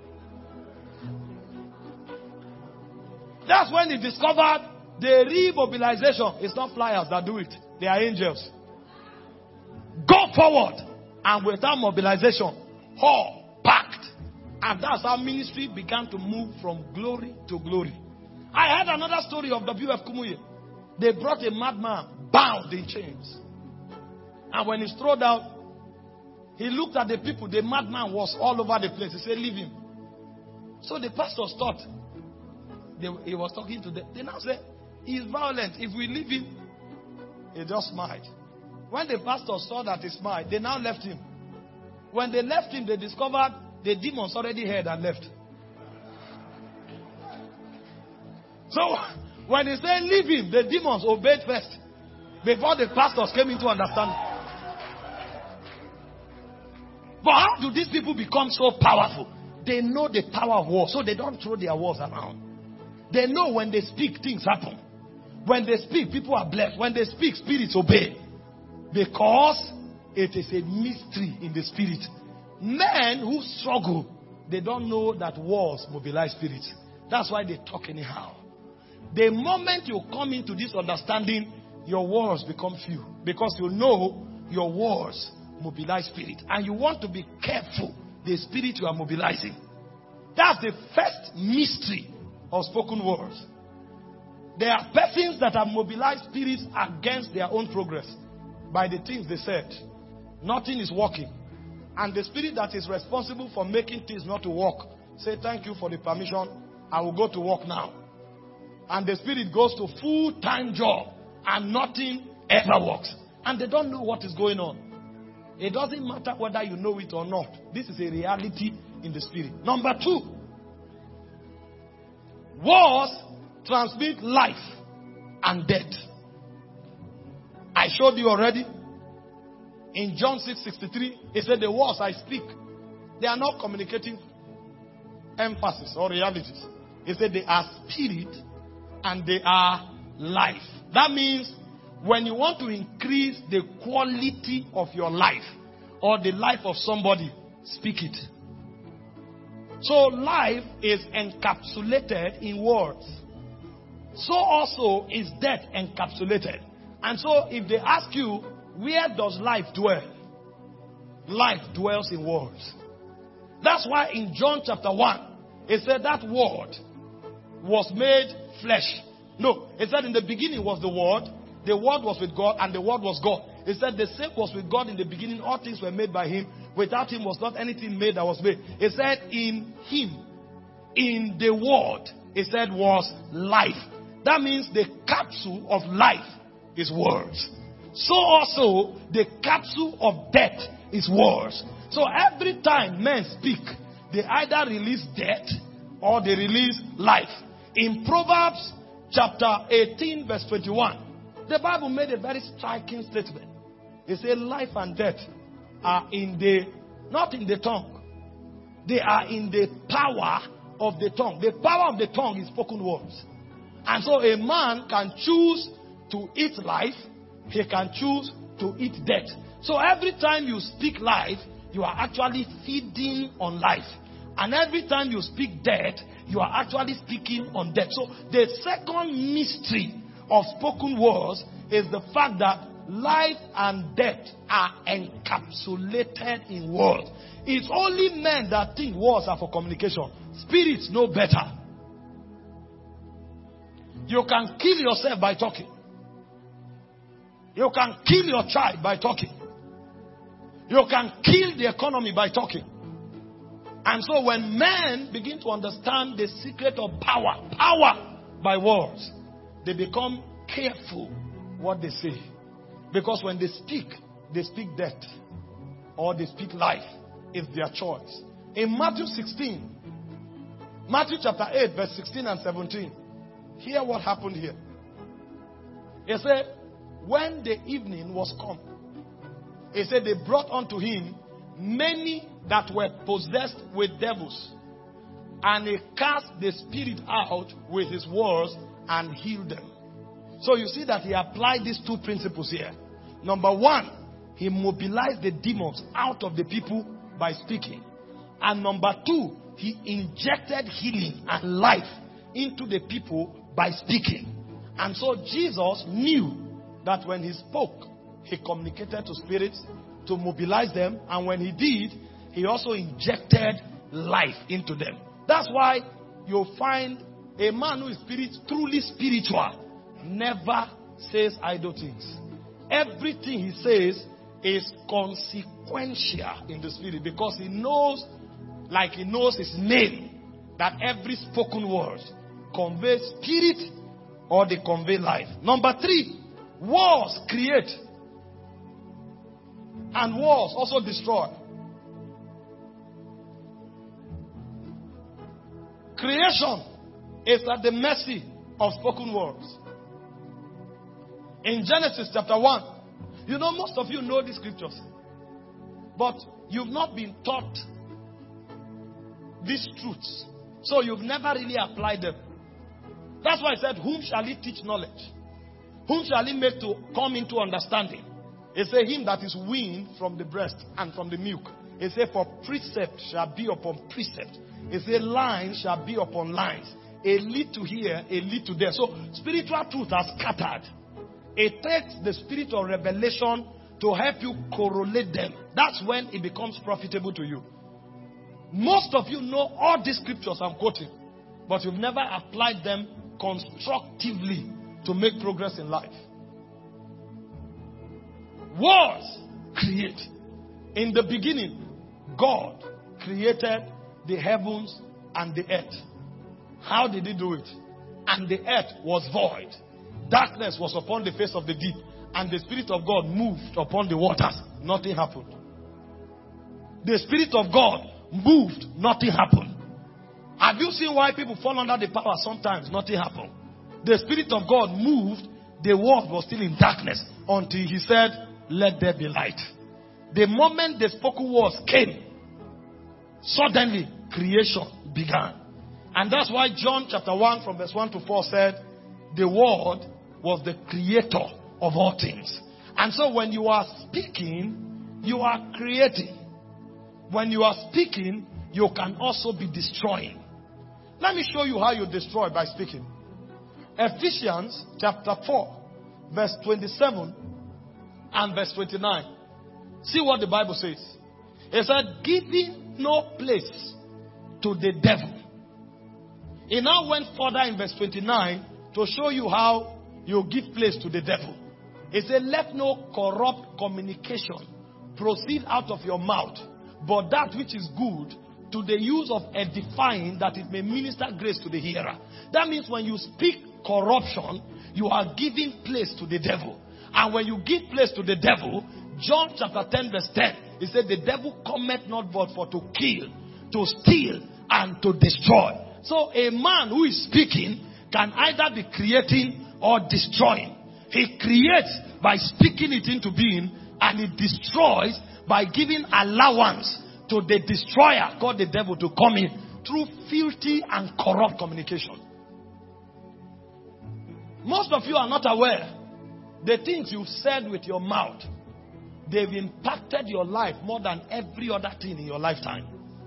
[SPEAKER 1] That's when he discovered the remobilization. It's not flyers that do it. They are angels. Go forward. And without mobilization, all packed. And that's how ministry began to move from glory to glory. I heard another story of W.F. Kumuyi. They brought a madman bound in chains. And when he's thrown out, he looked at the people. The madman was all over the place. He said, leave him. So the pastors thought he was talking to them. They now said, he's violent. If we leave him, he just smiled. When the pastors saw that he smiled, they now left him. When they left him, they discovered the demons already heard and left. So when he said leave him, the demons obeyed first before the pastors came into understanding. But how do these people become so powerful? They know the power of war, so they don't throw their words around. They know when they speak, things happen. When they speak, people are blessed. When they speak, spirits obey. Because it is a mystery in the spirit. Men who struggle, they don't know that wars mobilize spirits. That's why they talk anyhow. The moment you come into this understanding, your words become few. Because you know your words mobilize spirit. And you want to be careful the spirit you are mobilizing. That's the first mystery of spoken words. There are persons that have mobilized spirits against their own progress by the things they said. Nothing is working. And the spirit that is responsible for making things not to work, say thank you for the permission. I will go to work now. and the spirit goes to full-time job and nothing ever works. And they don't know what is going on. It doesn't matter whether you know it or not. This is a reality in the spirit. Number 2, wars transmit life and death. I showed you already. In John 6:63, it said the words I speak, they are not communicating emphasis or realities. It said they are spirit and they are life. That means when you want to increase the quality of your life or the life of somebody, speak it. So life is encapsulated in words. So also is death encapsulated. And so if they ask you, where does life dwell? Life dwells in words. That's why in John chapter 1, it said that word was made flesh. No, it said in the beginning was the word was with God, and the word was God. It said the same was with God in the beginning. All things were made by him. Without him was not anything made that was made. It said in him, in the word, it said was life. That means the capsule of life is words. So also the capsule of death is words. So every time men speak, they either release death or they release life. In Proverbs chapter 18 verse 21, the Bible made a very striking statement. It said life and death are not in the tongue. They are in the power of the tongue. The power of the tongue is spoken words. And so a man can choose to eat life. He can choose to eat death. So every time you speak life, you are actually feeding on life. And every time you speak death, you are actually speaking on death. So the second mystery of spoken words is the fact that life and death are encapsulated in words. It's only men that think words are for communication. Spirits know better. You can kill yourself by talking. You can kill your child by talking. You can kill the economy by talking. And so when men begin to understand the secret of power by words, they become careful what they say. Because when they speak death or they speak life. It's their choice. In Matthew chapter 8 verse 16 and 17, hear what happened here. It said, when the evening was come, it said they brought unto him many that were possessed with devils, and he cast the spirit out with his words and healed them. So you see that he applied these two principles here. Number one, he mobilized the demons out of the people by speaking. And number two, he injected healing and life into the people by speaking. And so Jesus knew that when he spoke, he communicated to spirits to mobilize them. And when he did, he also injected life into them. That's why you'll find a man who is truly spiritual never says idle things. Everything he says is consequential in the spirit, because he knows, like he knows his name, that every spoken word conveys spirit or they convey life. Number three, wars create and wars also destroy. Creation is at the mercy of spoken words. In Genesis chapter 1, you know, most of you know these scriptures, but you've not been taught these truths. So you've never really applied them. That's why I said, whom shall he teach knowledge? Whom shall he make to come into understanding? It says, him that is weaned from the breast and from the milk. It says, for precept shall be upon precept. It says, lines shall be upon lines. A little here, a little there. So spiritual truth are scattered. It takes the spirit of revelation to help you correlate them. That's when it becomes profitable to you. Most of you know all these scriptures I'm quoting, but you've never applied them constructively to make progress in life. Words create. In the beginning, God created the heavens and the earth. How did he do it? and the earth was void. Darkness was upon the face of the deep, and the Spirit of God moved upon the waters. Nothing happened. The Spirit of God moved, nothing happened. Have you seen why people fall under the power sometimes? Nothing happened. The Spirit of God moved, the world was still in darkness until He said, let there be light. The moment the spoken words came, suddenly creation began. And that's why John chapter 1 from verse 1 to 4 said, the Word was the creator of all things. And so when you are speaking, you are creating. When you are speaking, you can also be destroying. Let me show you how you destroy by speaking. Ephesians chapter 4, verse 27 and verse 29. See what the Bible says. It said, giving no place to the devil. It now went further in verse 29 to show you how you give place to the devil. It said, let no corrupt communication proceed out of your mouth, but that which is good to the use of edifying, that it may minister grace to the hearer. That means when you speak corruption, you are giving place to the devil. And when you give place to the devil, John chapter 10 verse 10, it said, the devil cometh not but for to kill, to steal, and to destroy. So a man who is speaking can either be creating or destroying. He creates by speaking it into being, and he destroys by giving allowance to the destroyer, called the devil, to come in through filthy and corrupt communication. Most of you are not aware. The things you've said with your mouth, they've impacted your life more than every other thing in your lifetime.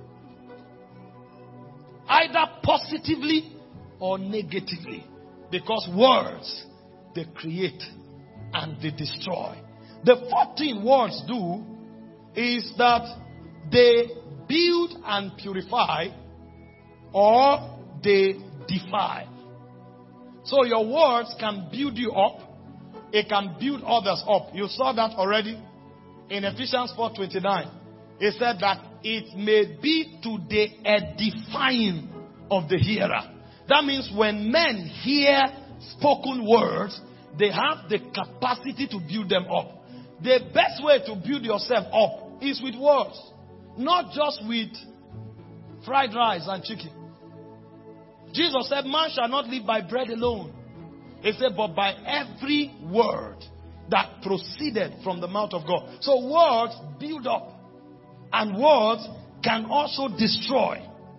[SPEAKER 1] Either positively or negatively. Because words, they create and they destroy. The fourth thing words do is that they build and purify, or they defy. So your words can build you up. It can build others up. You saw that already in Ephesians 4:29. It said that it may be to the edifying of the hearer. That means when men hear spoken words, they have the capacity to build them up. The best way to build yourself up is with words. Not just with fried rice and chicken. Jesus said, man shall not live by bread alone. He said, but by every word that proceeded from the mouth of God. So words build up. And words can also destroy.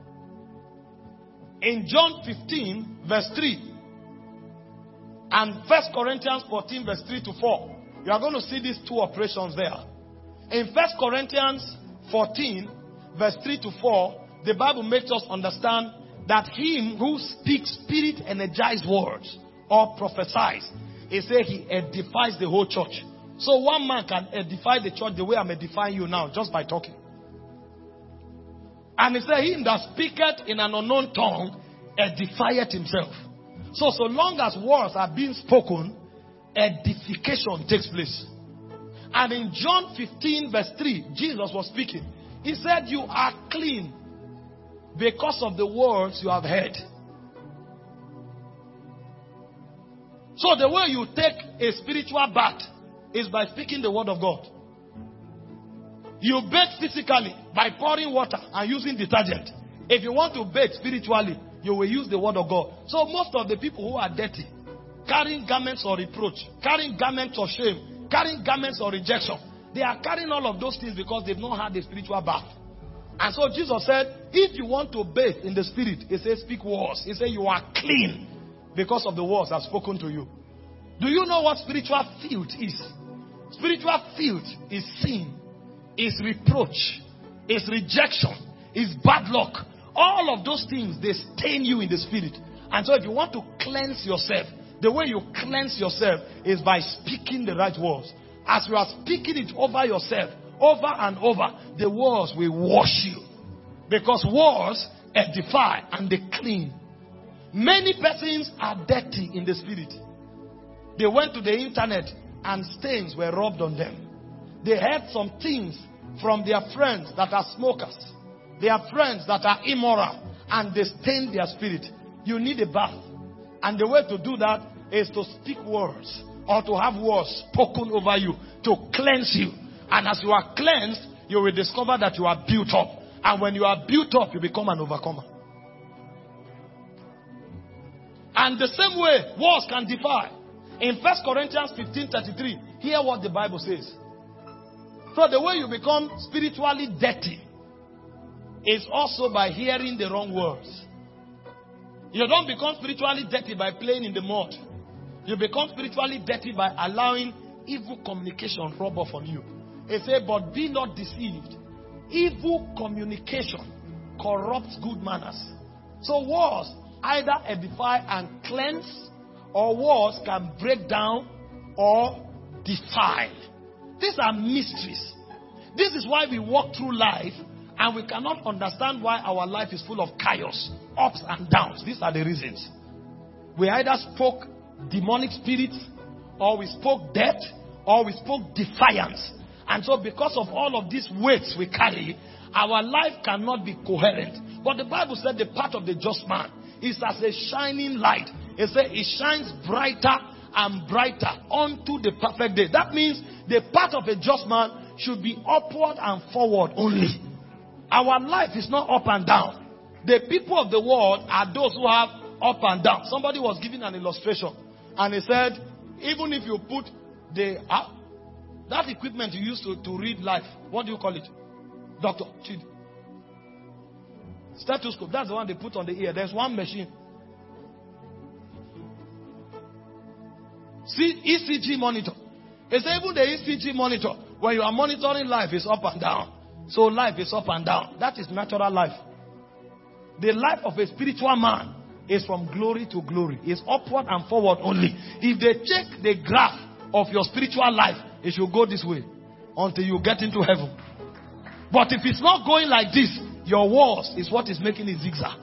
[SPEAKER 1] In John 15, verse 3, and 1 Corinthians 14, verse 3 to 4, you are going to see these two operations there. In 1 Corinthians 14, verse 3 to 4, the Bible makes us understand that him who speaks spirit-energized words or prophesies, he said he edifies the whole church. So one man can edify the church the way I'm edifying you now, just by talking. And he said, him that speaketh in an unknown tongue edifieth himself. So long as words are being spoken, edification takes place. And in John 15 verse 3, Jesus was speaking. He said, you are clean because of the words you have heard. So the way you take a spiritual bath is by speaking the word of God. You bathe physically by pouring water and using detergent. If you want to bathe spiritually, you will use the word of God. So most of the people who are dirty, carrying garments of reproach, carrying garments of shame, carrying garments of rejection, they are carrying all of those things because they've not had a spiritual bath. And so Jesus said, if you want to bathe in the spirit, he says, speak words. He said, you are clean because of the words I've spoken to you. Do you know what spiritual filth is? Spiritual filth is sin, is reproach, is rejection, is bad luck. All of those things, they stain you in the spirit. And so if you want to cleanse yourself, the way you cleanse yourself is by speaking the right words. As you are speaking it over yourself, over and over, the words will wash you. Because words edify and they clean. Many persons are dirty in the spirit. They went to the internet and stains were rubbed on them. They heard some things from their friends that are smokers, their friends that are immoral, and they stained their spirit. You need a bath. And the way to do that is to speak words or to have words spoken over you to cleanse you. And as you are cleansed, you will discover that you are built up. And when you are built up, you become an overcomer. And the same way, walls can defy. In 1 Corinthians 15:33, hear what the Bible says. So the way you become spiritually dirty is also by hearing the wrong words. You don't become spiritually dirty by playing in the mud. You become spiritually dirty by allowing evil communication rub off on you. It says, but be not deceived. Evil communication corrupts good manners. So words either edify and cleanse, or words can break down or defile. These are mysteries. This is why we walk through life and we cannot understand why our life is full of chaos, ups and downs. These are the reasons. We either spoke demonic spirits, or we spoke death, or we spoke defiance. And so because of all of these weights we carry, our life cannot be coherent. But the Bible said the path of the just man is as a shining light. It says it shines brighter and brighter unto the perfect day. That means the path of a just man should be upward and forward only. Our life is not up and down. The people of the world are those who have up and down. Somebody was giving an illustration and he said, even if you put that equipment you use to read life, what do you call it? Doctor Chidi. Stethoscope, that's the one they put on the ear. There's one machine. See, ECG monitor. It's even the ECG monitor. When you are monitoring life, it's up and down. So life is up and down. That is natural life. The life of a spiritual man is from glory to glory. It's upward and forward only. If they check the graph of your spiritual life, it should go this way until you get into heaven. But if it's not going like this, your walls is what is making it zigzag.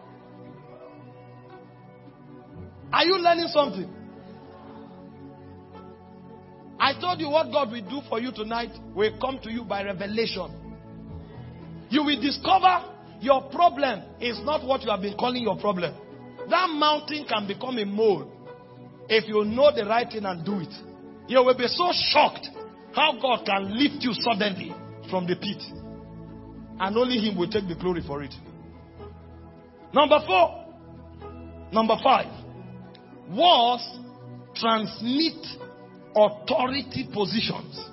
[SPEAKER 1] Are you learning something? I told you what God will do for you tonight will come to you by revelation. You will discover your problem is not what you have been calling your problem. That mountain can become a mole if you know the right thing and do it. You will be so shocked how God can lift you suddenly from the pit. And only Him will take the glory for it. Number 5. Words transmit authority positions.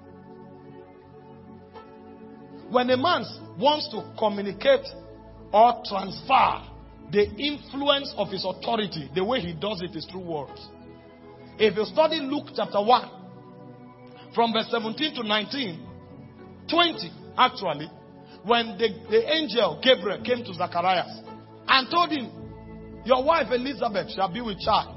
[SPEAKER 1] When a man wants to communicate or transfer the influence of his authority, the way he does it is through words. If you study Luke chapter 1, from verse 17 to 19, 20 actually, when the angel Gabriel came to Zacharias and told him, your wife Elizabeth shall be with child,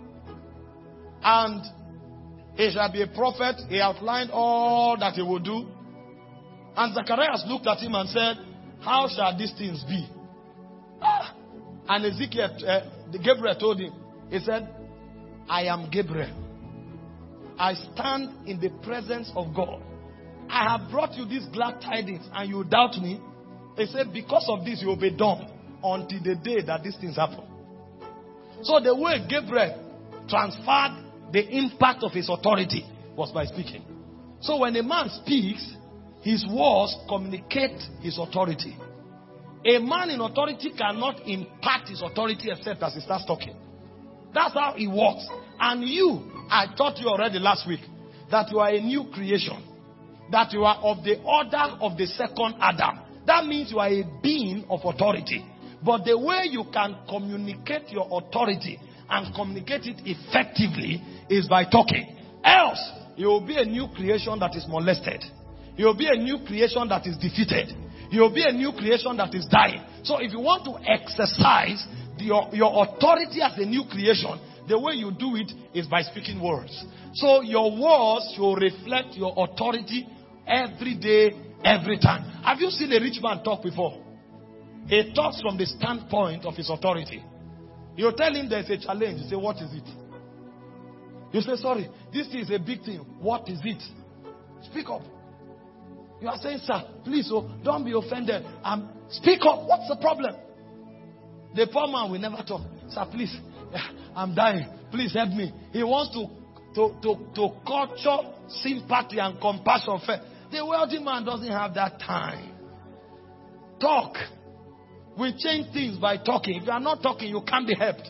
[SPEAKER 1] and he shall be a prophet. He outlined all that he will do. And Zacharias looked at him and said, how shall these things be? And Gabriel told him, he said, I am Gabriel. I stand in the presence of God. I have brought you these glad tidings and you doubt me. He said, because of this you will be dumb until the day that these things happen. So the way Gabriel transferred the impact of his authority was by speaking. So when a man speaks, his words communicate his authority. A man in authority cannot impart his authority except as he starts talking. That's how it works. And I taught you already last week that you are a new creation. That you are of the order of the second Adam. That means you are a being of authority. But the way you can communicate your authority and communicate it effectively is by talking. Else, you will be a new creation that is molested. You will be a new creation that is defeated. You will be a new creation that is dying. So if you want to exercise your authority as a new creation, the way you do it is by speaking words. So your words should reflect your authority every day, every time. Have you seen a rich man talk before? He talks from the standpoint of his authority. You tell him there's a challenge. You say, what is it? You say, sorry, this is a big thing. What is it? Speak up. You are saying, sir, please, don't be offended. Speak up. What's the problem? The poor man will never talk. Sir, please, I'm dying. Please help me. He wants to culture sympathy and compassion. The wealthy man doesn't have that time. Talk. We change things by talking. If you are not talking, you can't be helped.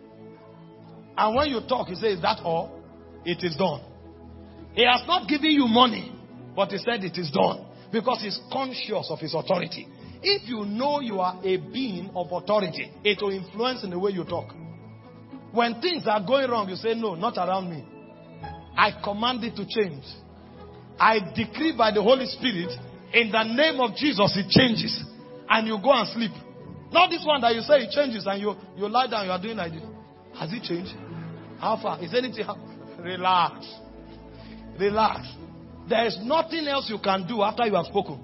[SPEAKER 1] And when you talk, he says, is that all? It is done. He has not given you money, but he said it is done. Because he's conscious of his authority. If you know you are a being of authority, it will influence in the way you talk. When things are going wrong, you say, no, not around me. I command it to change. I decree by the Holy Spirit, in the name of Jesus, it changes. And you go and sleep. Not this one that you say it changes and you lie down, you are doing like this. Has it changed? How far? Is anything happening? Relax. Relax. There is nothing else you can do after you have spoken.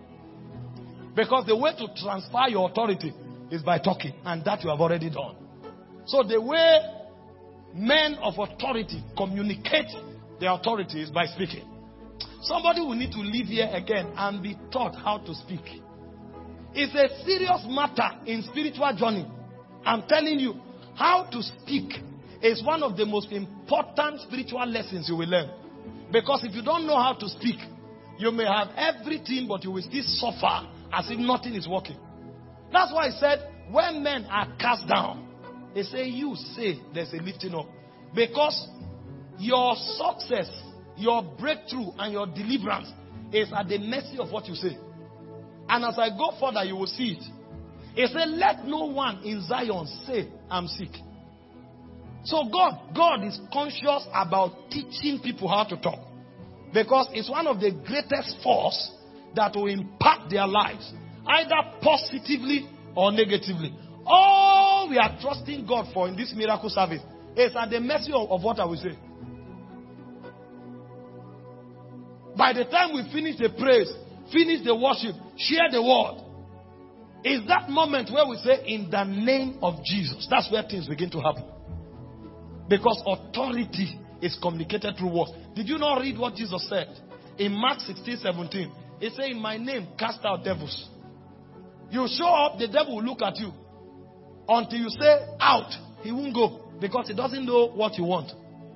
[SPEAKER 1] Because the way to transfer your authority is by talking. And that you have already done. So the way men of authority communicate their authority is by speaking. Somebody will need to live here again and be taught how to speak. It's a serious matter in spiritual journey. I'm telling you, how to speak is one of the most important spiritual lessons you will learn. Because if you don't know how to speak, you may have everything, but you will still suffer as if nothing is working. That's why I said, when men are cast down, they say, you say there's a lifting up. Because your success, your breakthrough, and your deliverance is at the mercy of what you say. And as I go further, you will see it. He said, let no one in Zion say, I'm sick. So God is conscious about teaching people how to talk. Because it's one of the greatest force that will impact their lives, either positively or negatively. All we are trusting God for in this miracle service is at the mercy of what I will say. By the time we finish the praise, finish the worship, share the word, is that moment where we say, in the name of Jesus. That's where things begin to happen. Because authority is communicated through words. Did you not read what Jesus said? In Mark 16:17, he said, in my name, cast out devils. You show up, the devil will look at you. Until you say out, he won't go. Because he doesn't know what you want.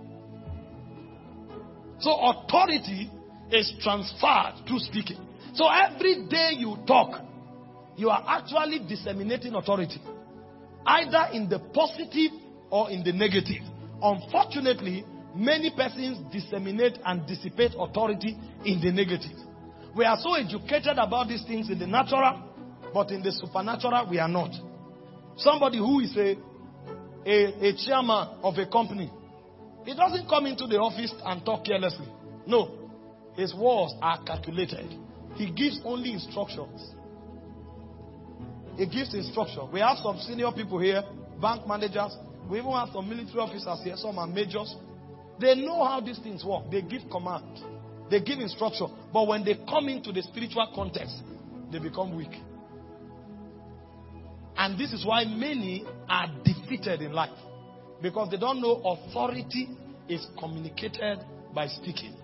[SPEAKER 1] So authority is transferred through speaking. So every day you talk, you are actually disseminating authority. Either in the positive or in the negative. Unfortunately, many persons disseminate and dissipate authority in the negative. We are so educated about these things in the natural, but in the supernatural, we are not. Somebody who is a chairman of a company, he doesn't come into the office and talk carelessly. No. His words are calculated. He gives only instructions. He gives instruction. We have some senior people here, bank managers. We even have some military officers here. Some are majors. They know how these things work. They give command. They give instruction. But when they come into the spiritual context, they become weak. And this is why many are defeated in life. Because they don't know authority is communicated by speaking.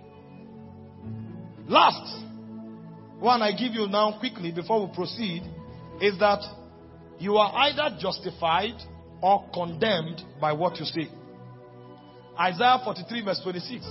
[SPEAKER 1] Last one I give you now quickly before we proceed is that you are either justified or condemned by what you say. Isaiah 43 verse 26.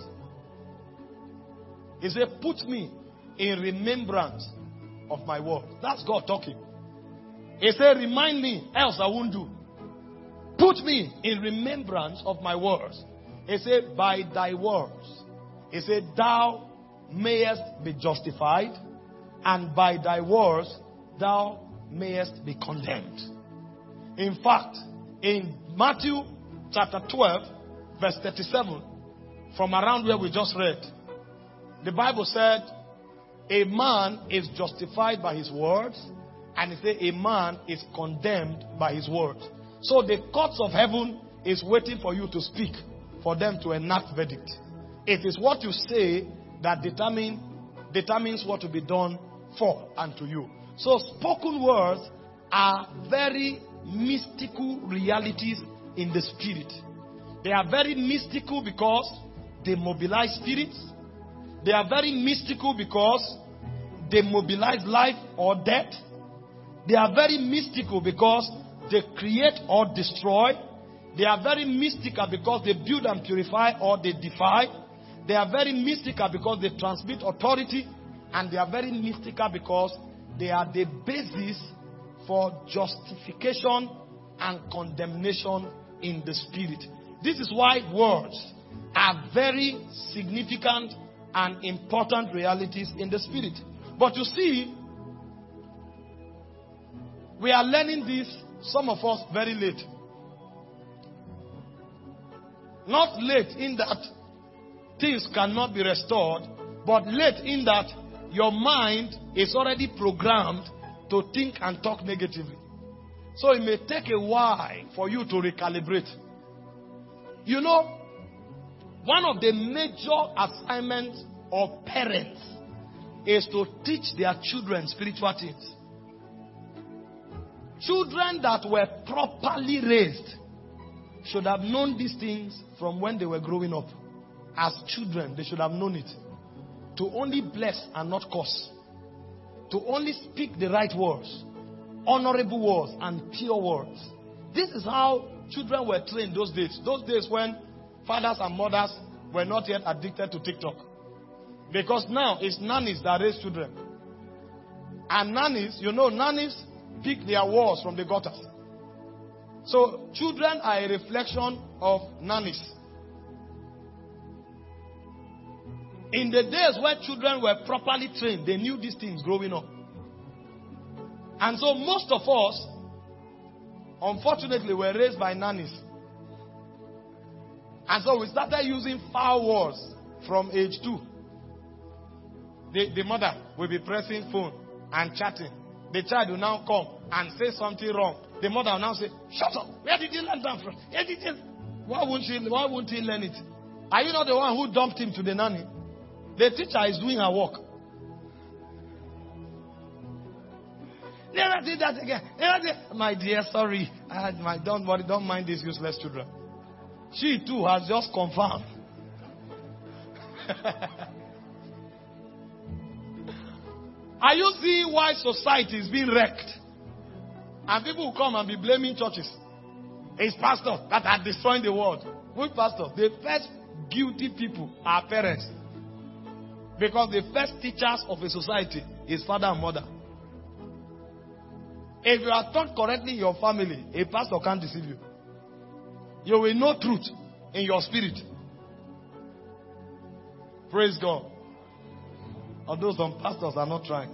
[SPEAKER 1] He said, put me in remembrance of my word. That's God talking. He said, remind me, else I won't do. Put me in remembrance of my words. He said, by thy words. He said, thou mayest be justified, and by thy words thou mayest be condemned. In fact, in Matthew chapter 12, verse 37, from around where we just read, the Bible said, a man is justified by his words, and it said a man is condemned by his words. So the courts of heaven is waiting for you to speak, for them to enact verdict. It is what you say that determines what will be done for and to you. So spoken words are very mystical realities in the spirit. They are very mystical because they mobilize spirits. They are very mystical because they mobilize life or death. They are very mystical because they create or destroy. They are very mystical because they build and purify or they defy. They are very mystical because they transmit authority. And they are very mystical because they are the basis for justification and condemnation in the spirit. This is why words are very significant and important realities in the spirit. But you see, we are learning this, some of us, very late. Not late in that things cannot be restored, but late in that your mind is already programmed to think and talk negatively. So it may take a while for you to recalibrate. You know, one of the major assignments of parents is to teach their children spiritual things. Children that were properly raised should have known these things from when they were growing up. As children, they should have known it. To only bless and not curse. To only speak the right words. Honorable words and pure words. This is how children were trained those days. Those days when fathers and mothers were not yet addicted to TikTok. Because now it's nannies that raise children. And nannies, you know, nannies pick their words from the gutters. So children are a reflection of nannies. In the days when children were properly trained, they knew these things growing up. And so most of us, unfortunately, were raised by nannies. And so we started using foul words from age 2. The mother will be pressing phone and chatting. The child will now come and say something wrong. The mother will now say, "Shut up! Where did you learn that from? Where did you?" Why won't he learn it? Are you not the one who dumped him to the nanny? The teacher is doing her work. Never did that again. Never did. My dear, sorry. Don't worry. Don't mind these useless children. She too has just confirmed. Are you seeing why society is being wrecked? And people will come and be blaming churches. It's pastors that are destroying the world. Which pastor? The first guilty people are parents. Because the first teachers of a society is father and mother. If you are taught correctly in your family, a pastor can't deceive you. You will know truth in your spirit. Praise God. Although some pastors are not trying.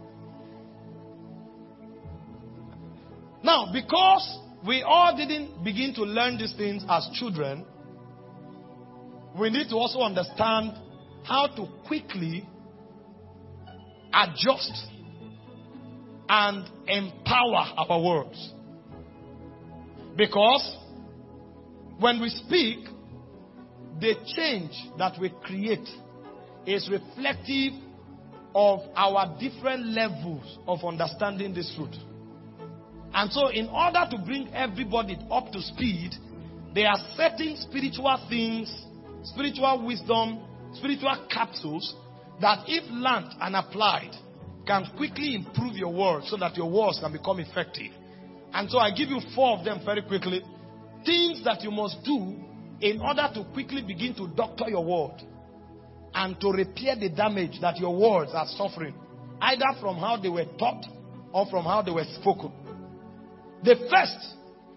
[SPEAKER 1] Now, because we all didn't begin to learn these things as children, we need to also understand how to quickly adjust and empower our words. Because when we speak, the change that we create is reflective of our different levels of understanding this truth. And so in order to bring everybody up to speed, there are certain spiritual things, spiritual wisdom, spiritual capsules that if learned and applied can quickly improve your words so that your words can become effective. And so I give you 4 of them very quickly. Things that you must do in order to quickly begin to doctor your word and to repair the damage that your words are suffering, either from how they were taught or from how they were spoken. The first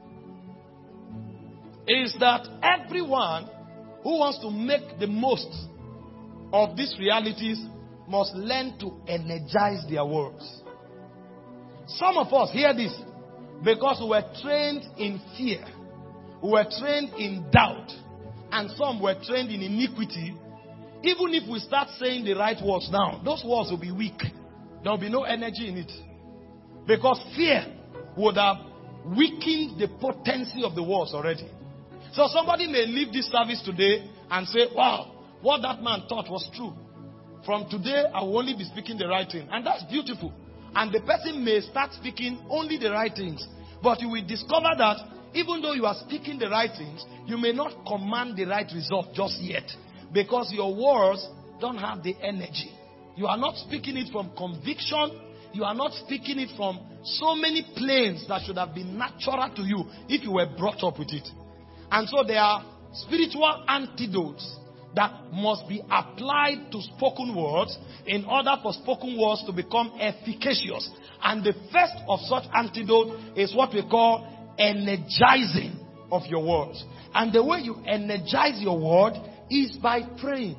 [SPEAKER 1] is that everyone who wants to make the most of these realities must learn to energize their words. Some of us hear this because we were trained in fear. We were trained in doubt. And some were trained in iniquity. Even if we start saying the right words now, those words will be weak. There will be no energy in it. Because fear would have weakened the potency of the words already. So somebody may leave this service today and say, wow, what that man taught was true. From today, I will only be speaking the right thing. And that's beautiful. And the person may start speaking only the right things. But you will discover that even though you are speaking the right things, you may not command the right result just yet. Because your words don't have the energy. You are not speaking it from conviction. You are not speaking it from so many planes that should have been natural to you if you were brought up with it. And so there are spiritual antidotes that must be applied to spoken words in order for spoken words to become efficacious. And the first of such antidote is what we call energizing of your words. And the way you energize your word is by praying.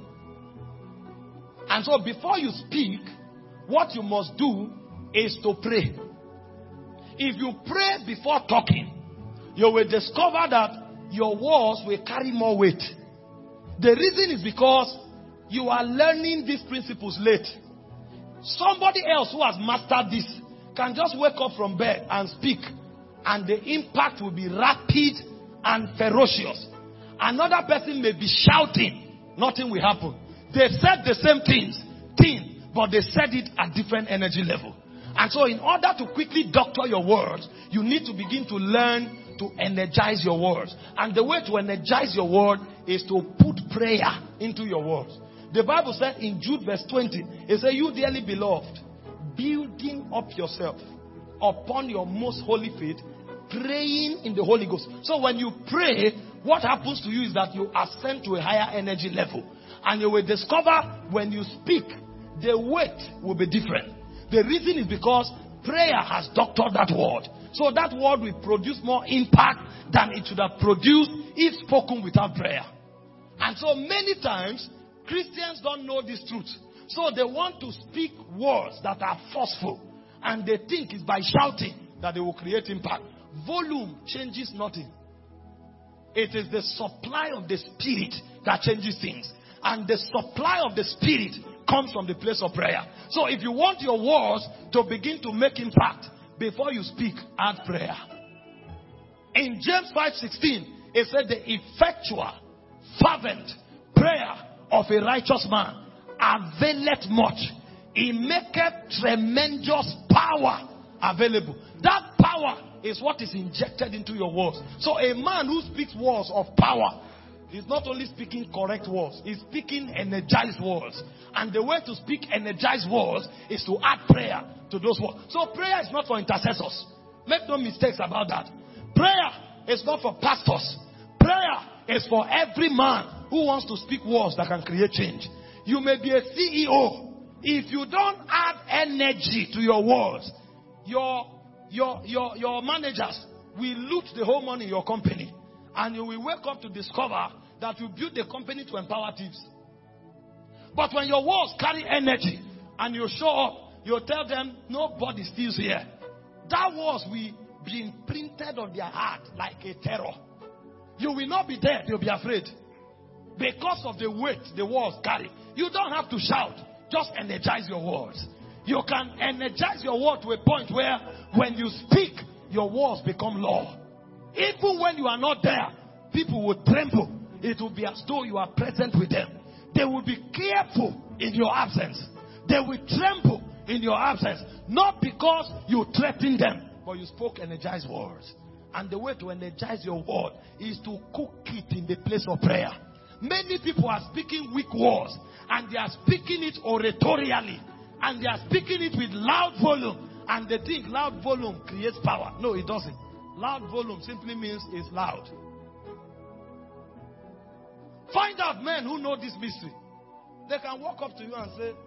[SPEAKER 1] And so before you speak, what you must do is to pray. If you pray before talking, you will discover that your words will carry more weight. The reason is because you are learning these principles late. Somebody else who has mastered this can just wake up from bed and speak, and the impact will be rapid and ferocious. Another person may be shouting, nothing will happen. They said the same thing, but they said it at different energy level. And so in order to quickly doctor your words, you need to begin to learn to energize your words. And the way to energize your word is to put prayer into your words. The Bible said in Jude verse 20, it says, you dearly beloved, building up yourself upon your most holy faith, praying in the Holy Ghost. So when you pray, what happens to you is that you ascend to a higher energy level. And you will discover when you speak, the weight will be different. The reason is because prayer has doctored that word. So that word will produce more impact than it should have produced if spoken without prayer. And so many times, Christians don't know this truth. So they want to speak words that are forceful. And they think it's by shouting that they will create impact. Volume changes nothing. It is the supply of the Spirit that changes things. And the supply of the Spirit comes from the place of prayer. So if you want your words to begin to make impact, before you speak, add prayer. In James 5:16, it said the effectual, fervent prayer of a righteous man availeth much. He maketh tremendous power available. That power is what is injected into your words. So a man who speaks words of power is not only speaking correct words, he's speaking energized words. And the way to speak energized words is to add prayer to those words. So prayer is not for intercessors. Make no mistakes about that. Prayer is not for pastors. Prayer is for every man who wants to speak words that can create change. You may be a CEO. If you don't add energy to your words, your managers will loot the whole money in your company. And you will wake up to discover that you built the company to empower thieves. But when your words carry energy and you show up, you tell them nobody steals here. That words will be imprinted on their heart like a terror. You will not be there, they'll be afraid. Because of the weight the words carry. You don't have to shout, just energize your words. You can energize your word to a point where when you speak, your words become law. Even when you are not there, people will tremble. It will be as though you are present with them. They will be careful in your absence. They will tremble in your absence. Not because you threatened them, but you spoke energized words. And the way to energize your word is to cook it in the place of prayer. Many people are speaking weak words, and they are speaking it oratorially, and they are speaking it with loud volume, and they think loud volume creates power. No, it doesn't. Loud volume simply means it's loud. Find out men who know this mystery. They can walk up to you and say,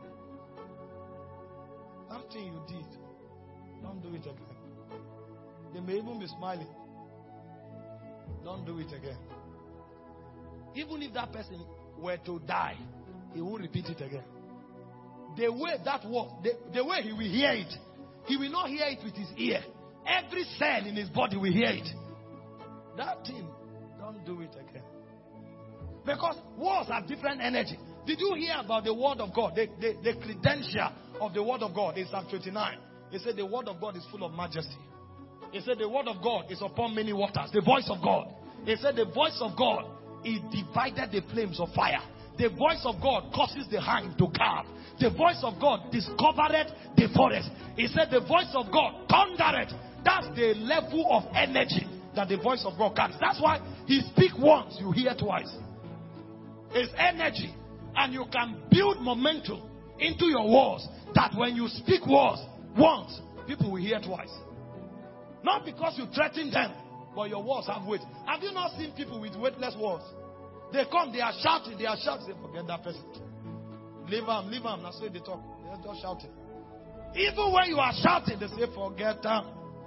[SPEAKER 1] that thing you did, don't do it again. They may even be smiling. Don't do it again. Even if that person were to die, he won't repeat it again. The way that works, the way he will hear it, he will not hear it with his ear. Every cell in his body will hear it. That thing, don't do it again. Because words have different energy. Did you hear about the word of God? The credential of the word of God is Psalm 29. It said the word of God is full of majesty. It said the word of God is upon many waters. The voice of God. It said the voice of God, it divided the flames of fire. The voice of God causes the hand to carve. The voice of God discovered the forest. It said the voice of God thundered. That's the level of energy that the voice of God carries. That's why he speaks once, you hear twice. It's energy. And you can build momentum into your words that when you speak words once, people will hear twice. Not because you threaten them, but your words have weight. Have you not seen people with weightless words? They come, they are shouting, Say, forget that person. Leave him. That's why they talk. They're just shouting. Even when you are shouting, they say, forget them.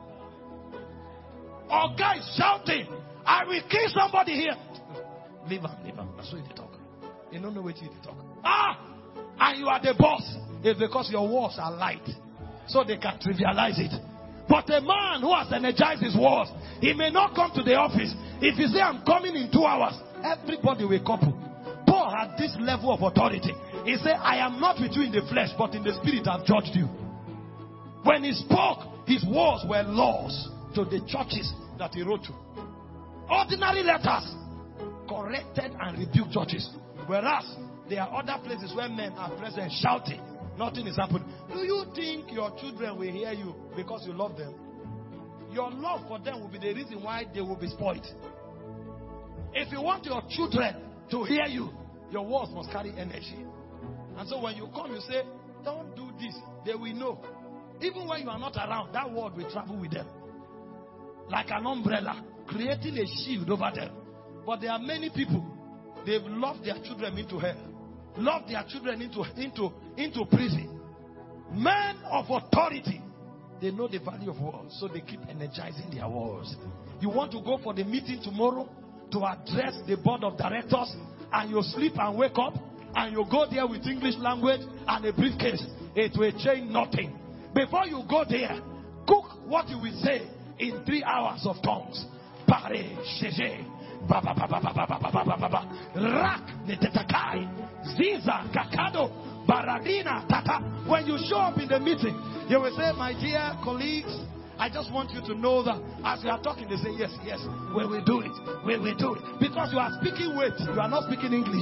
[SPEAKER 1] Or guys shouting, I will kill somebody here. Leave him. That's why they talk. You don't know what you talk. And you are the boss. It's because your words are light. So they can trivialize it. But a man who has energized his words, he may not come to the office. If you say, I'm coming in 2 hours, everybody will couple. Paul had this level of authority. He said, I am not with you in the flesh, but in the spirit I've judged you. When he spoke, his words were laws to the churches that he wrote to. Ordinary letters corrected and rebuked churches. Whereas there are other places where men are present shouting. Nothing is happening. Do you think your children will hear you because you love them? Your love for them will be the reason why they will be spoiled. If you want your children to hear you, your words must carry energy. And so when you come, you say, don't do this. They will know. Even when you are not around, that word will travel with them. Like an umbrella, creating a shield over them. But there are many people, they've locked their children into hell. Locked their children into prison. Men of authority, they know the value of words, so they keep energizing their words. You want to go for the meeting tomorrow to address the board of directors, and you sleep and wake up, and you go there with English language and a briefcase. It will change nothing. Before you go there, cook what you will say in 3 hours of tongues. Pare, sheje, baba, baba, baba, baba, baba, baba, rak, netetakai. Ziza, Kakado, Baradina, Tata. When you show up in the meeting, you will say, my dear colleagues, I just want you to know that as we are talking, they say, yes, we will do it. We will do it. Because you are speaking weight, you are not speaking English.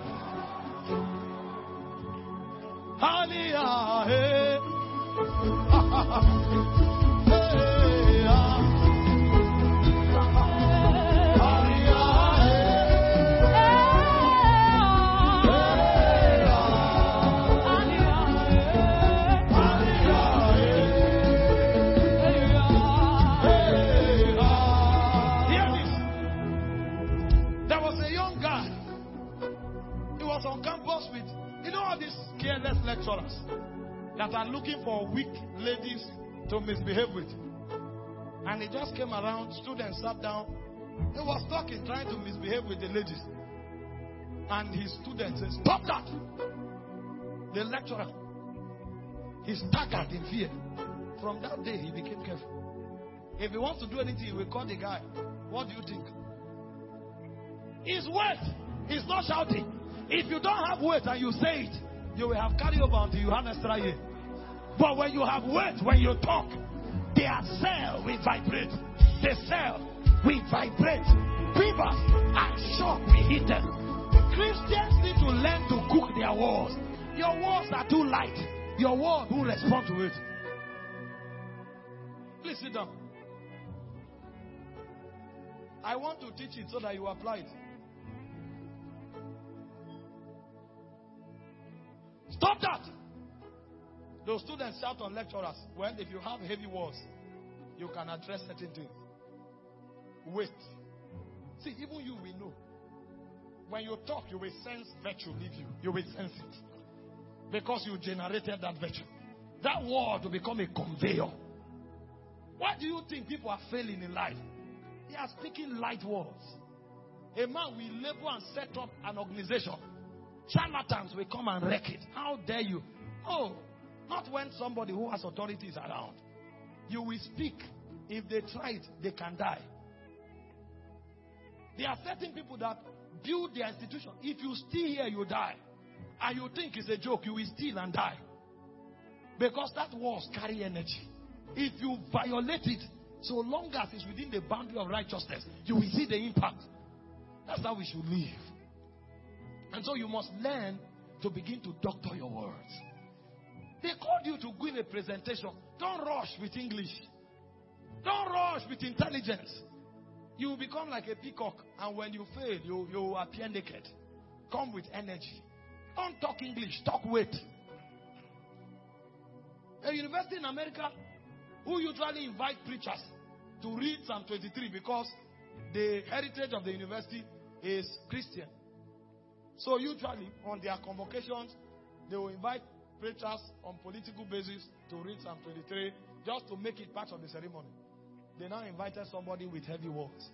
[SPEAKER 1] On campus with, all these careless lecturers that are looking for weak ladies to misbehave with. And he just came around, students sat down. He was talking, trying to misbehave with the ladies. And his students said, stop that! The lecturer, he staggered in fear. From that day, he became careful. If he wants to do anything, he will call the guy. What do you think? His word. He's not shouting. If you don't have weight and you say it, you will have carryover until you have extra year. But when you have weight, when you talk, their cell will vibrate. The cell will vibrate. Rivers and shock will hit them. Christians need to learn to cook their words. Your words are too light. Your words will respond to it. Please sit down. I want to teach it so that you apply it. Stop that! Those students shout on lecturers. Well, if you have heavy words, you can address certain things. Wait. See, even you will know. When you talk, you will sense virtue leave you. You will sense it. Because you generated that virtue. That word will become a conveyor. Why do you think people are failing in life? They are speaking light words. A man will label and set up an organization. Charlatans will come and wreck it. How dare you? Oh, not when somebody who has authority is around. You will speak. If they try it, they can die. There are certain people that build their institution. If you steal here, you die. And you think it's a joke, you will steal and die. Because that walls carry energy. If you violate it, so long as it's within the boundary of righteousness, you will see the impact. That's how we should live. And so you must learn to begin to doctor your words. They called you to go in a presentation. Don't rush with English. Don't rush with intelligence. You will become like a peacock. And when you fail, you appear naked. Come with energy. Don't talk English. Talk weight. A university in America who usually invite preachers. to read Psalm 23 because the heritage of the university is Christian. So usually on their convocations, they will invite preachers on political basis to read Psalm 23 just to make it part of the ceremony. They now invited somebody with heavy words.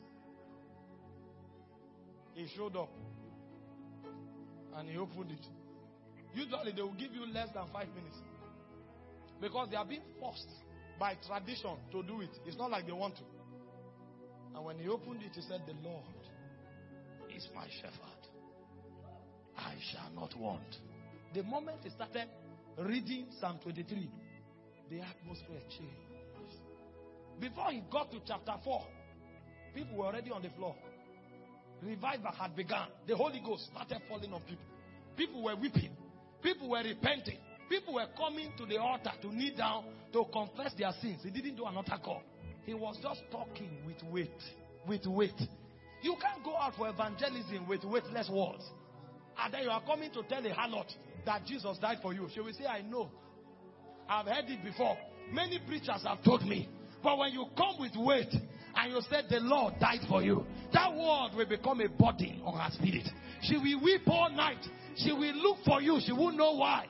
[SPEAKER 1] He showed up and he opened it. Usually they will give you less than 5 minutes because they are being forced by tradition to do it. It's not like they want to. And when he opened it, he said, "The Lord is my shepherd. I shall not want." The moment he started reading Psalm 23, the atmosphere changed. Before he got to chapter 4, people were already on the floor. Revival had begun. The Holy Ghost started falling on people. People were weeping. People were repenting. People were coming to the altar to kneel down to confess their sins. He didn't do an altar call. He was just talking with weight. With weight. You can't go out for evangelism with weightless words. And then you are coming to tell a harlot that Jesus died for you. She will say, "I know. I've heard it before. Many preachers have told me." But when you come with weight and you say, "The Lord died for you," that word will become a burden on her spirit. She will weep all night. She will look for you. She won't know why.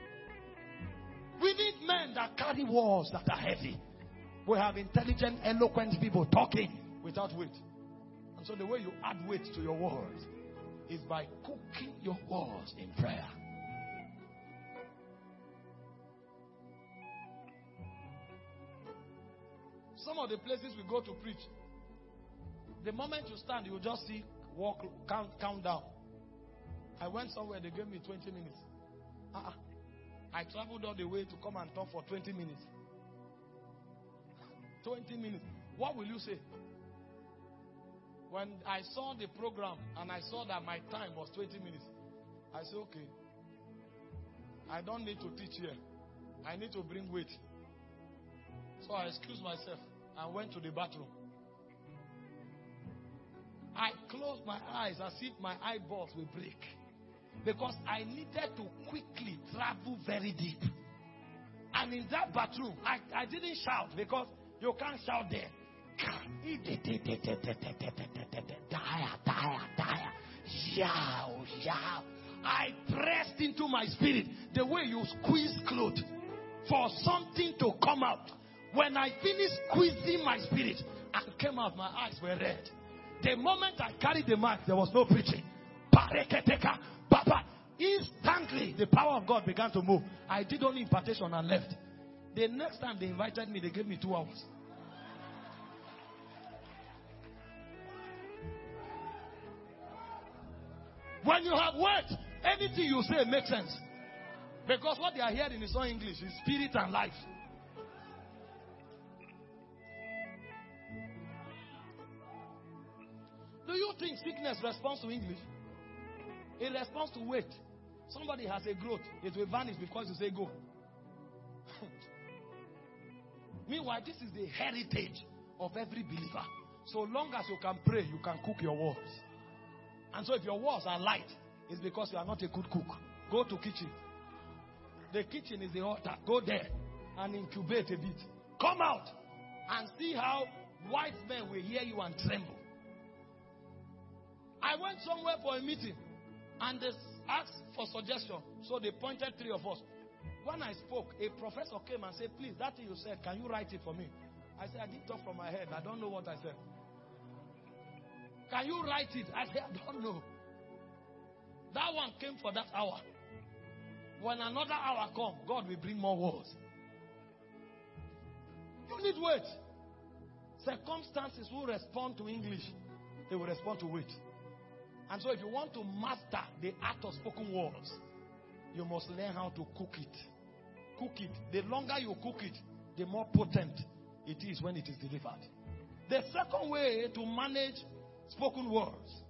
[SPEAKER 1] We need men that carry words that are heavy. We have intelligent, eloquent people talking without weight. And so the way you add weight to your words is by cooking your words in prayer. Some of the places we go to preach, the moment you stand, you just see walk, count down. I went somewhere, they gave me 20 minutes. I traveled all the way to come and talk for 20 minutes. 20 minutes. What will you say? When I saw the program and I saw that my time was 20 minutes, I said, okay, I don't need to teach here. I need to bring weight. So I excused myself and went to the bathroom. I closed my eyes as if my eyeballs will break. Because I needed to quickly travel very deep. And in that bathroom, I didn't shout because you can't shout there. I pressed into my spirit the way you squeeze clothes for something to come out. When I finished squeezing my spirit and came out, my eyes were red. The moment I carried the mic, there was no preaching. Instantly, the power of God began to move. I did only impartation and left. The next time they invited me, they gave me 2 hours. When you have words, anything you say makes sense. Because what they are hearing is not English, it's spirit and life. Do you think sickness responds to English? It responds to weight. Somebody has a growth, it will vanish because you say go. Meanwhile, this is the heritage of every believer. So long as you can pray, you can cook your words. And so if your words are light, it's because you are not a good cook. Go to kitchen. The kitchen is the altar. Go there and incubate a bit. Come out and see how white men will hear you and tremble. I went somewhere for a meeting and they asked for suggestion. So they pointed 3 of us. When I spoke, a professor came and said, "Please, that thing you said, can you write it for me?" I said, "I didn't talk from my head. I don't know what I said." "Can you write it?" I said, "I don't know." That one came for that hour. When another hour comes, God will bring more words. You need weight. Circumstances will respond to English. They will respond to weight. And so if you want to master the art of spoken words, you must learn how to cook it. Cook it. The longer you cook it, the more potent it is when it is delivered. The second way to manage spoken words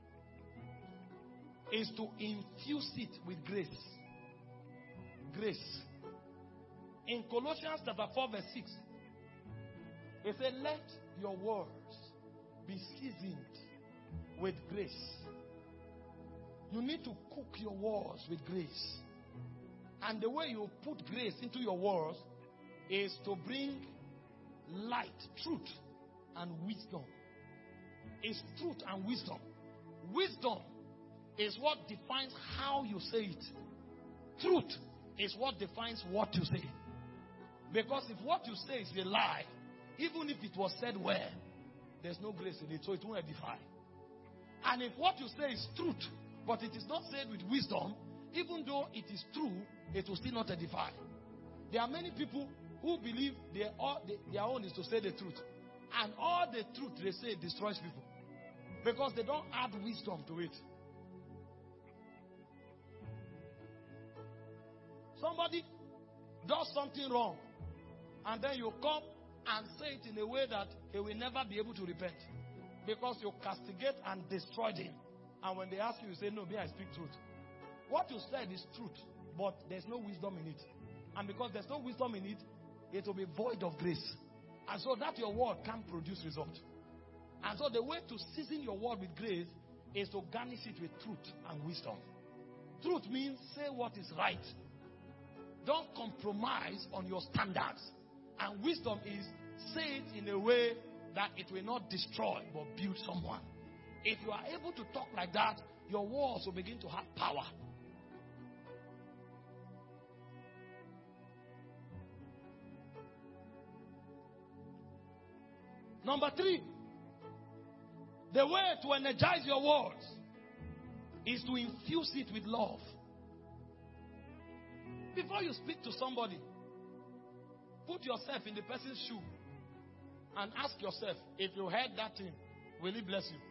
[SPEAKER 1] is to infuse it with grace. Grace. In Colossians chapter 4 verse 6, it said, "Let your words be seasoned with grace." You need to cook your words with grace. And the way you put grace into your words is to bring light, truth, and wisdom. It's truth and wisdom. Wisdom is what defines how you say it. Truth is what defines what you say. Because if what you say is a lie, even if it was said well, there's no grace in it, so it won't edify. And if what you say is truth, but it is not said with wisdom, even though it is true, it will still not edify. There are many people who believe their own is to say the truth. And all the truth they say destroys people. Because they don't add wisdom to it. Somebody does something wrong, and then you come and say it in a way that he will never be able to repent. Because you castigate and destroy him. And when they ask you, you say, no, me, I speak truth. What you said is truth, but there's no wisdom in it. And because there's no wisdom in it, it will be void of grace. And so that your word can't produce result. And so the way to season your word with grace is to garnish it with truth and wisdom. Truth means say what is right. Don't compromise on your standards. And wisdom is say it in a way that it will not destroy but build someone. If you are able to talk like that, your words will begin to have power. Number 3, the way to energize your words is to infuse it with love. Before you speak to somebody, put yourself in the person's shoe and ask yourself, if you heard that thing, will it bless you?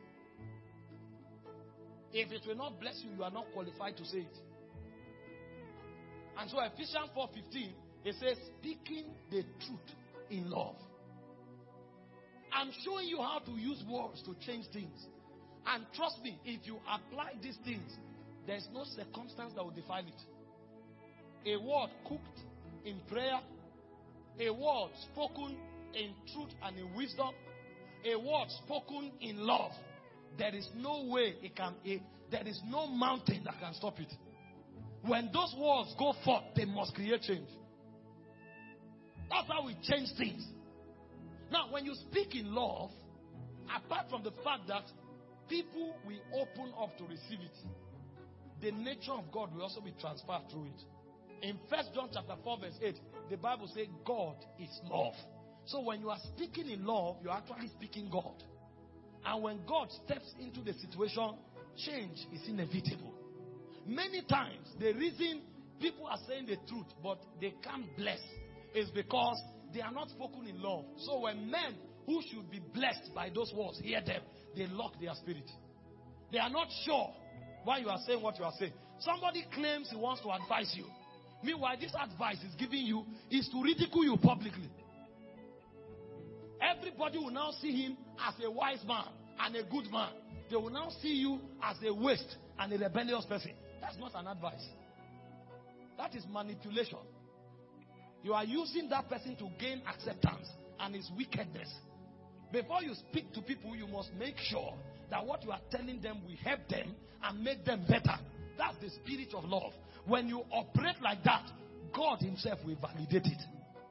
[SPEAKER 1] If it will not bless you, you are not qualified to say it. And so Ephesians 4:15, it says, speaking the truth in love. I'm showing you how to use words to change things. And trust me, if you apply these things, there's no circumstance that will defile it. A word cooked in prayer, a word spoken in truth and in wisdom, a word spoken in love, there is no way there is no mountain that can stop it. When those words go forth, they must create change. That's how we change things. Now, when you speak in love, apart from the fact that people will open up to receive it, the nature of God will also be transferred through it. In 1 John chapter 4 verse 8, the Bible says God is love. So when you are speaking in love, you are actually speaking God. And when God steps into the situation, change is inevitable. Many times, the reason people are saying the truth, but they can't bless, is because they are not spoken in love. So when men who should be blessed by those words hear them, they lock their spirit. They are not sure why you are saying what you are saying. Somebody claims he wants to advise you. Meanwhile, this advice is giving you is to ridicule you publicly. Everybody will now see him as a wise man and a good man. They will now see you as a waste and a rebellious person. That's not an advice. That is manipulation. You are using that person to gain acceptance and his wickedness. Before you speak to people, you must make sure that what you are telling them will help them and make them better. That's the spirit of love. When you operate like that, God himself will validate it.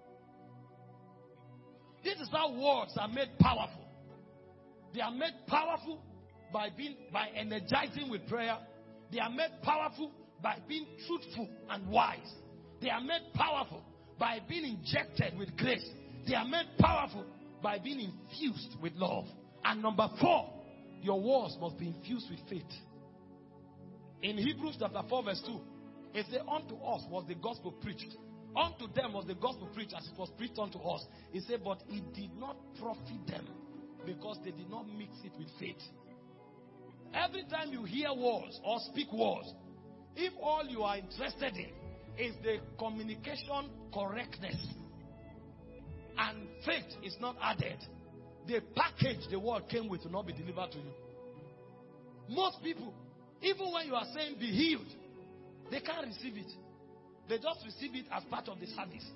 [SPEAKER 1] This is how words are made powerful. They are made powerful by energizing with prayer. They are made powerful by being truthful and wise. They are made powerful by being injected with grace. They are made powerful by being infused with love. And number 4, your words must be infused with faith. In Hebrews chapter 4 verse 2, it says, unto us was the gospel preached. Unto them was the gospel preached as it was preached unto us. It said, but it did not profit them because they did not mix it with faith. Every time you hear words or speak words, if all you are interested in is the communication correctness and faith is not added, the package the word came with will not be delivered to you. Most people, even when you are saying be healed, they can't receive it. They just receive it as part of the service.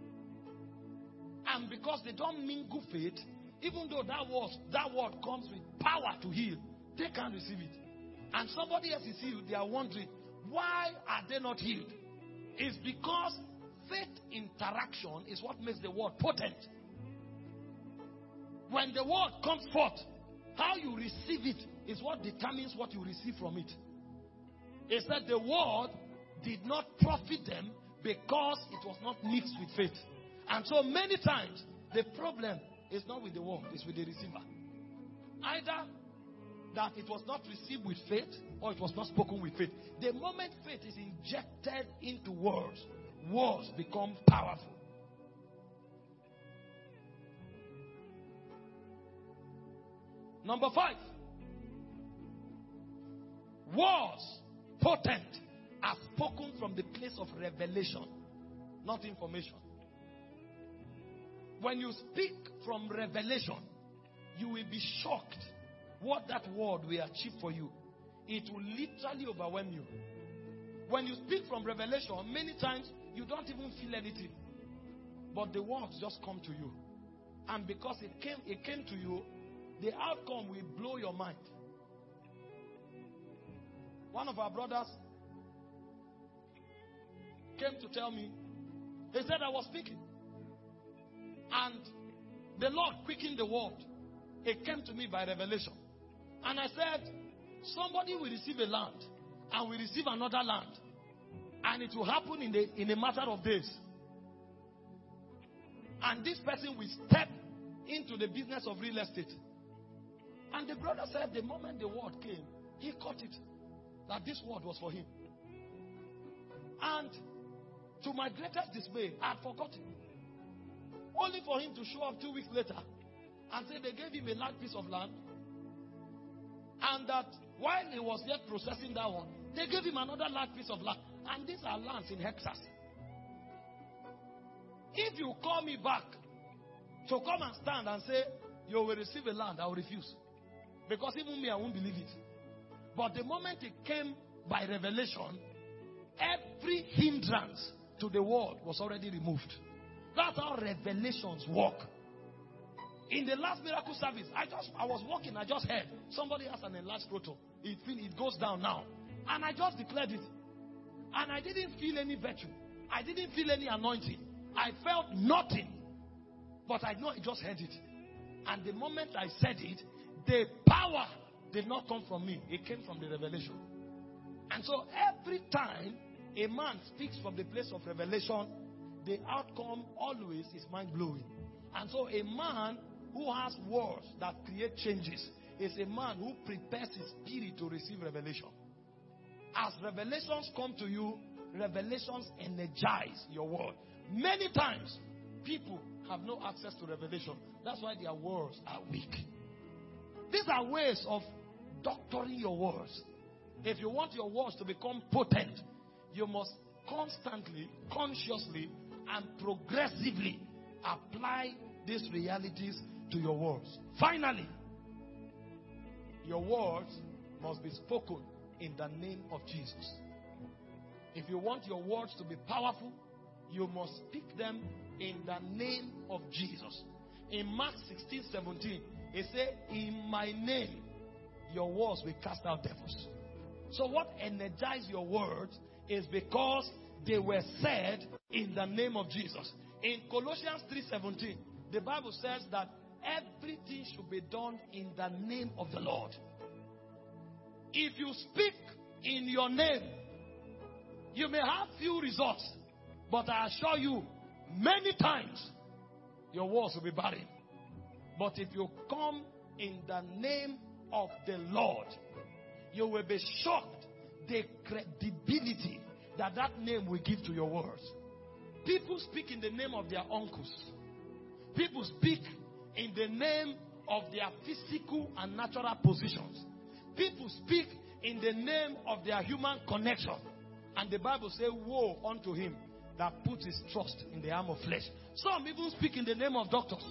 [SPEAKER 1] And because they don't mingle faith, even though that word comes with power to heal, they can't receive it. And somebody else is healed, they are wondering, why are they not healed? It's because faith interaction is what makes the word potent. When the word comes forth, how you receive it is what determines what you receive from it. It said the word did not profit them because it was not mixed with faith. And so many times, the problem is not with the word, it's with the receiver. Either that it was not received with faith or it was not spoken with faith. The moment faith is injected into words, words become powerful. Number 5. Words potent are spoken from the place of revelation, not information. When you speak from revelation, you will be shocked what that word will achieve for you. It will literally overwhelm you. When you speak from revelation, many times you don't even feel anything. But the words just come to you. And because it came to you, the outcome will blow your mind. One of our brothers came to tell me, he said I was speaking. And the Lord quickened the word. It came to me by revelation. And I said, somebody will receive a land and will receive another land. And it will happen in a matter of days. And this person will step into the business of real estate. And the brother said the moment the word came, he caught it. That this word was for him. And to my greatest dismay, I had forgotten. Only for him to show up 2 weeks later and say they gave him a large piece of land. And that while he was yet processing that one, they gave him another large piece of land. And these are lands in hectares. If you call me back to come and stand and say, you will receive a land, I will refuse. Because even me, I won't believe it. But the moment it came by revelation, every hindrance to the word was already removed. That's how revelations work. In the last miracle service, I was walking, I just heard somebody has an enlarged scrotum. It goes down now. And I just declared it. And I didn't feel any virtue. I didn't feel any anointing. I felt nothing. But I know I just heard it. And the moment I said it, the power did not come from me. It came from the revelation. And so every time a man speaks from the place of revelation, the outcome always is mind-blowing. And so a man who has words that create changes is a man who prepares his spirit to receive revelation. As revelations come to you, revelations energize your word. Many times, people have no access to revelation. That's why their words are weak. These are ways of doctoring your words. If you want your words to become potent, you must constantly, consciously, and progressively apply these realities to your words. Finally, your words must be spoken in the name of Jesus. If you want your words to be powerful, you must speak them in the name of Jesus. In Mark 16:17, it says, in my name, your words will cast out devils. So what energizes your words is because they were said in the name of Jesus. In Colossians 3:17, the Bible says that everything should be done in the name of the Lord. If you speak in your name, you may have few results, but I assure you, many times, your words will be barren. But if you come in the name of the Lord, you will be shocked the credibility that name will give to your words. People speak in the name of their uncles. People speak in the name of their physical and natural positions. People speak in the name of their human connection. And the Bible says, woe unto him that puts his trust in the arm of flesh. Some even speak in the name of doctors.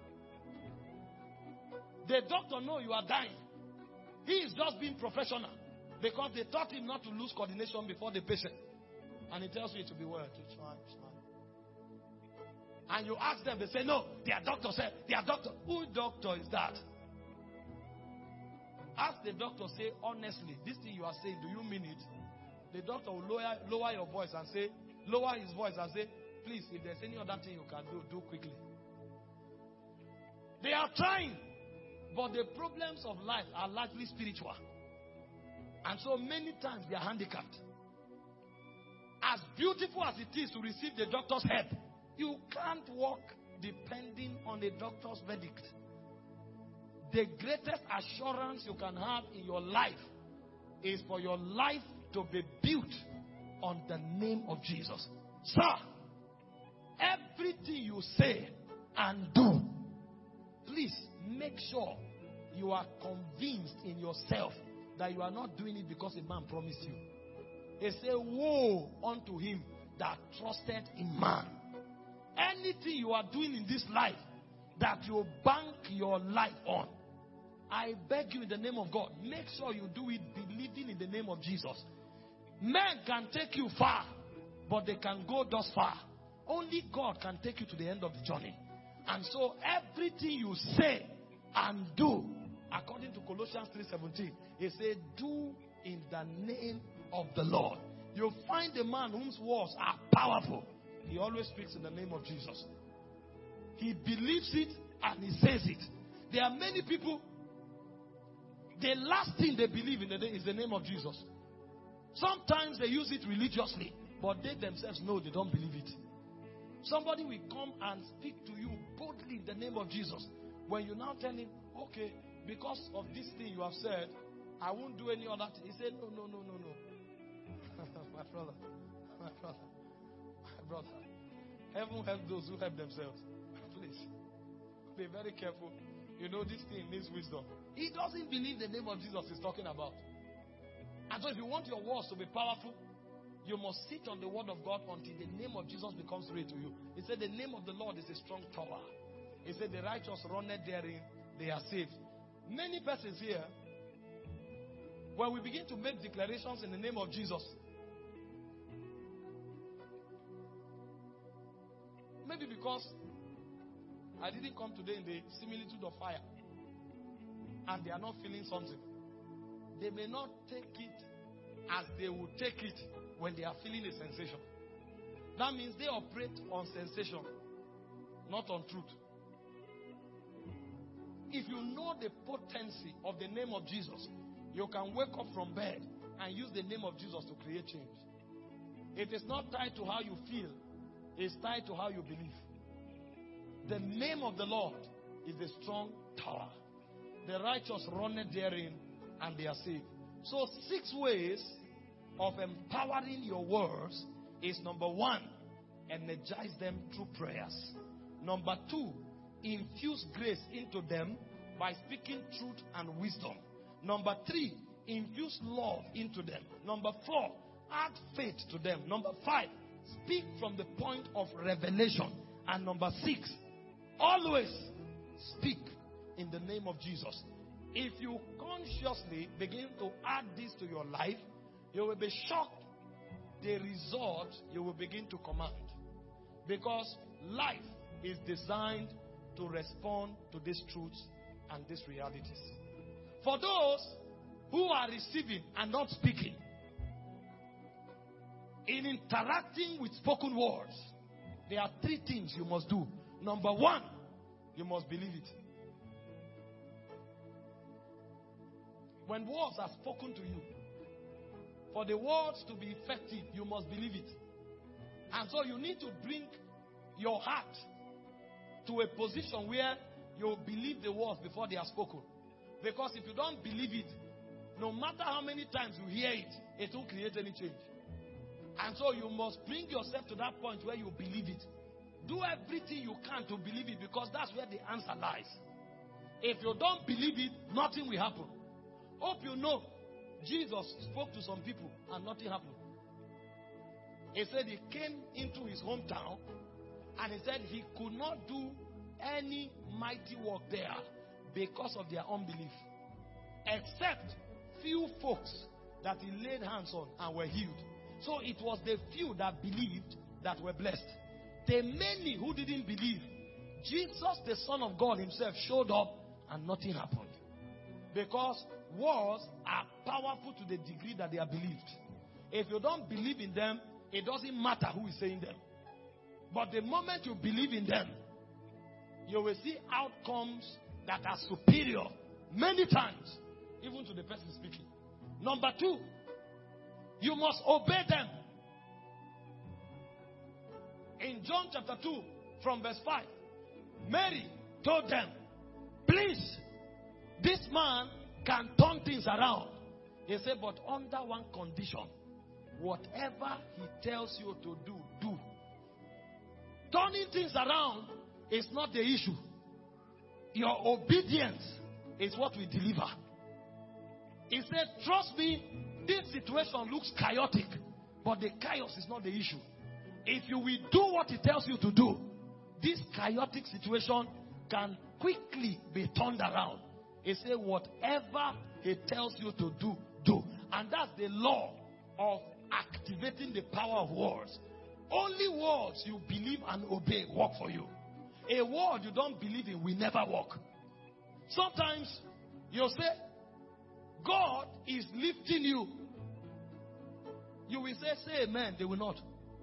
[SPEAKER 1] The doctor knows you are dying. He is just being professional because they taught him not to lose coordination before the patient. And he tells you it will be well. It's fine, it's fine. And you ask them, they say, no, their doctor said, their doctor. Whose doctor is that? Ask the doctor, say, honestly, this thing you are saying, do you mean it? The doctor will lower your voice and say, lower his voice and say, please, if there's any other thing you can do, do quickly. They are trying, but the problems of life are largely spiritual. And so many times they are handicapped. As beautiful as it is to receive the doctor's help, you can't walk depending on the doctor's verdict. The greatest assurance you can have in your life is for your life to be built on the name of Jesus. Sir, everything you say and do, please make sure you are convinced in yourself that you are not doing it because a man promised you. They say, woe unto him that trusted in man. Anything you are doing in this life that you bank your life on, I beg you in the name of God, make sure you do it believing in the name of Jesus. Men can take you far, but they can go thus far. Only God can take you to the end of the journey. And so everything you say and do, according to Colossians 3:17, it says, do in the name of the Lord. You find a man whose words are powerful. He always speaks in the name of Jesus. He believes it and he says it. There are many people, the last thing they believe in is the name of Jesus. Sometimes they use it religiously, but they themselves know they don't believe it. Somebody will come and speak to you boldly in the name of Jesus. When you now tell him, okay, because of this thing you have said, I won't do any other thing. He said, no. My brother. Heaven help those who help themselves. Please, be very careful. You know, this thing needs wisdom. He doesn't believe the name of Jesus is talking about. And so if you want your words to be powerful, you must sit on the word of God until the name of Jesus becomes real to you. He said the name of the Lord is a strong tower. He said the righteous run therein, they are saved. Many persons here, when we begin to make declarations in the name of Jesus, maybe because I didn't come today in the similitude of fire and they are not feeling something, they may not take it as they would take it when they are feeling a sensation. That means they operate on sensation, not on truth. If you know the potency of the name of Jesus, you can wake up from bed and use the name of Jesus to create change. It is not tied to how you feel, it's tied to how you believe. The name of the Lord is a strong tower. The righteous run therein and they are saved. So 6 ways of empowering your words is: number 1, energize them through prayers. Number 2, infuse grace into them by speaking truth and wisdom. Number 3, infuse love into them. Number 4, add faith to them. Number 5, speak from the point of revelation. And number 6, always speak in the name of Jesus. If you consciously begin to add this to your life, you will be shocked the result you will begin to command. Because life is designed to respond to these truths and these realities. For those who are receiving and not speaking, in interacting with spoken words, there are 3 things you must do. Number 1, you must believe it. When words are spoken to you, for the words to be effective, you must believe it. And so you need to bring your heart to a position where you believe the words before they are spoken. Because if you don't believe it, no matter how many times you hear it, it won't create any change. And so you must bring yourself to that point where you believe it. Do everything you can to believe it, because that's where the answer lies. If you don't believe it, nothing will happen. Hope you know, Jesus spoke to some people and nothing happened. He said he came into his hometown and he said he could not do any mighty work there because of their unbelief. Except few folks that he laid hands on and were healed. So it was the few that believed that were blessed. The many who didn't believe, Jesus the Son of God himself showed up and nothing happened. Because words are powerful to the degree that they are believed. If you don't believe in them, it doesn't matter who is saying them. But the moment you believe in them, you will see outcomes that are superior many times, even to the person speaking. Number 2, you must obey them. In John chapter 2, from verse 5, Mary told them, please, this man can turn things around. He said, but under one condition. Whatever he tells you to do, do. Turning things around is not the issue. Your obedience is what will deliver. He said, trust me, this situation looks chaotic, but the chaos is not the issue. If you will do what he tells you to do, this chaotic situation can quickly be turned around. He said, whatever he tells you to do, do. And that's the law of activating the power of words. Only words you believe and obey work for you. A word you don't believe in will never work. Sometimes you say, God is lifting you. You will say amen. They will not.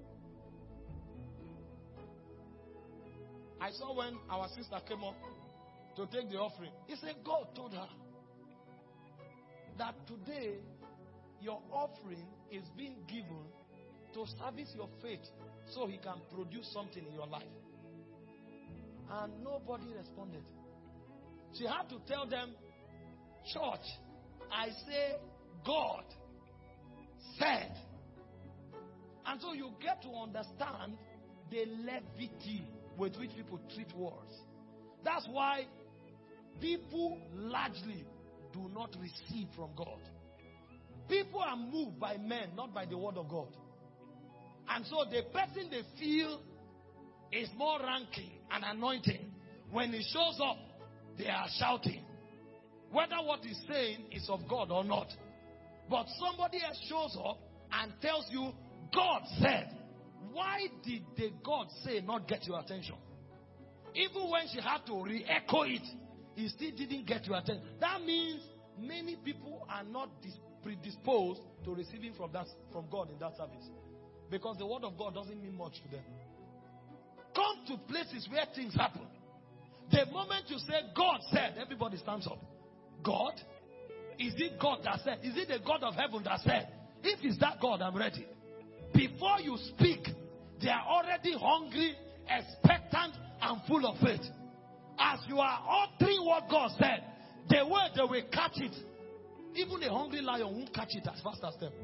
[SPEAKER 1] I saw when our sister came up to take the offering. He said, God told her that today your offering is being given to service your faith so he can produce something in your life. And nobody responded. She had to tell them, church, I say God said. And so you get to understand the levity with which people treat words. That's why people largely do not receive from God. People are moved by men, not by the word of God. And so the person they feel is more ranking and anointing, when he shows up, they are shouting. Whether what he's saying is of God or not. But somebody else shows up and tells you, God said. Why did the God say not get your attention? Even when she had to re-echo it, it still didn't get your attention. That means many people are not predisposed to receiving from God in that service. Because the word of God doesn't mean much to them. Come to places where things happen. The moment you say God said, everybody stands up. God? Is it God that said? Is it the God of heaven that said? If it's that God, I'm ready. Before you speak, they are already hungry, expectant, and full of faith. As you are uttering what God said, the way they will catch it, even a hungry lion won't catch it as fast as them.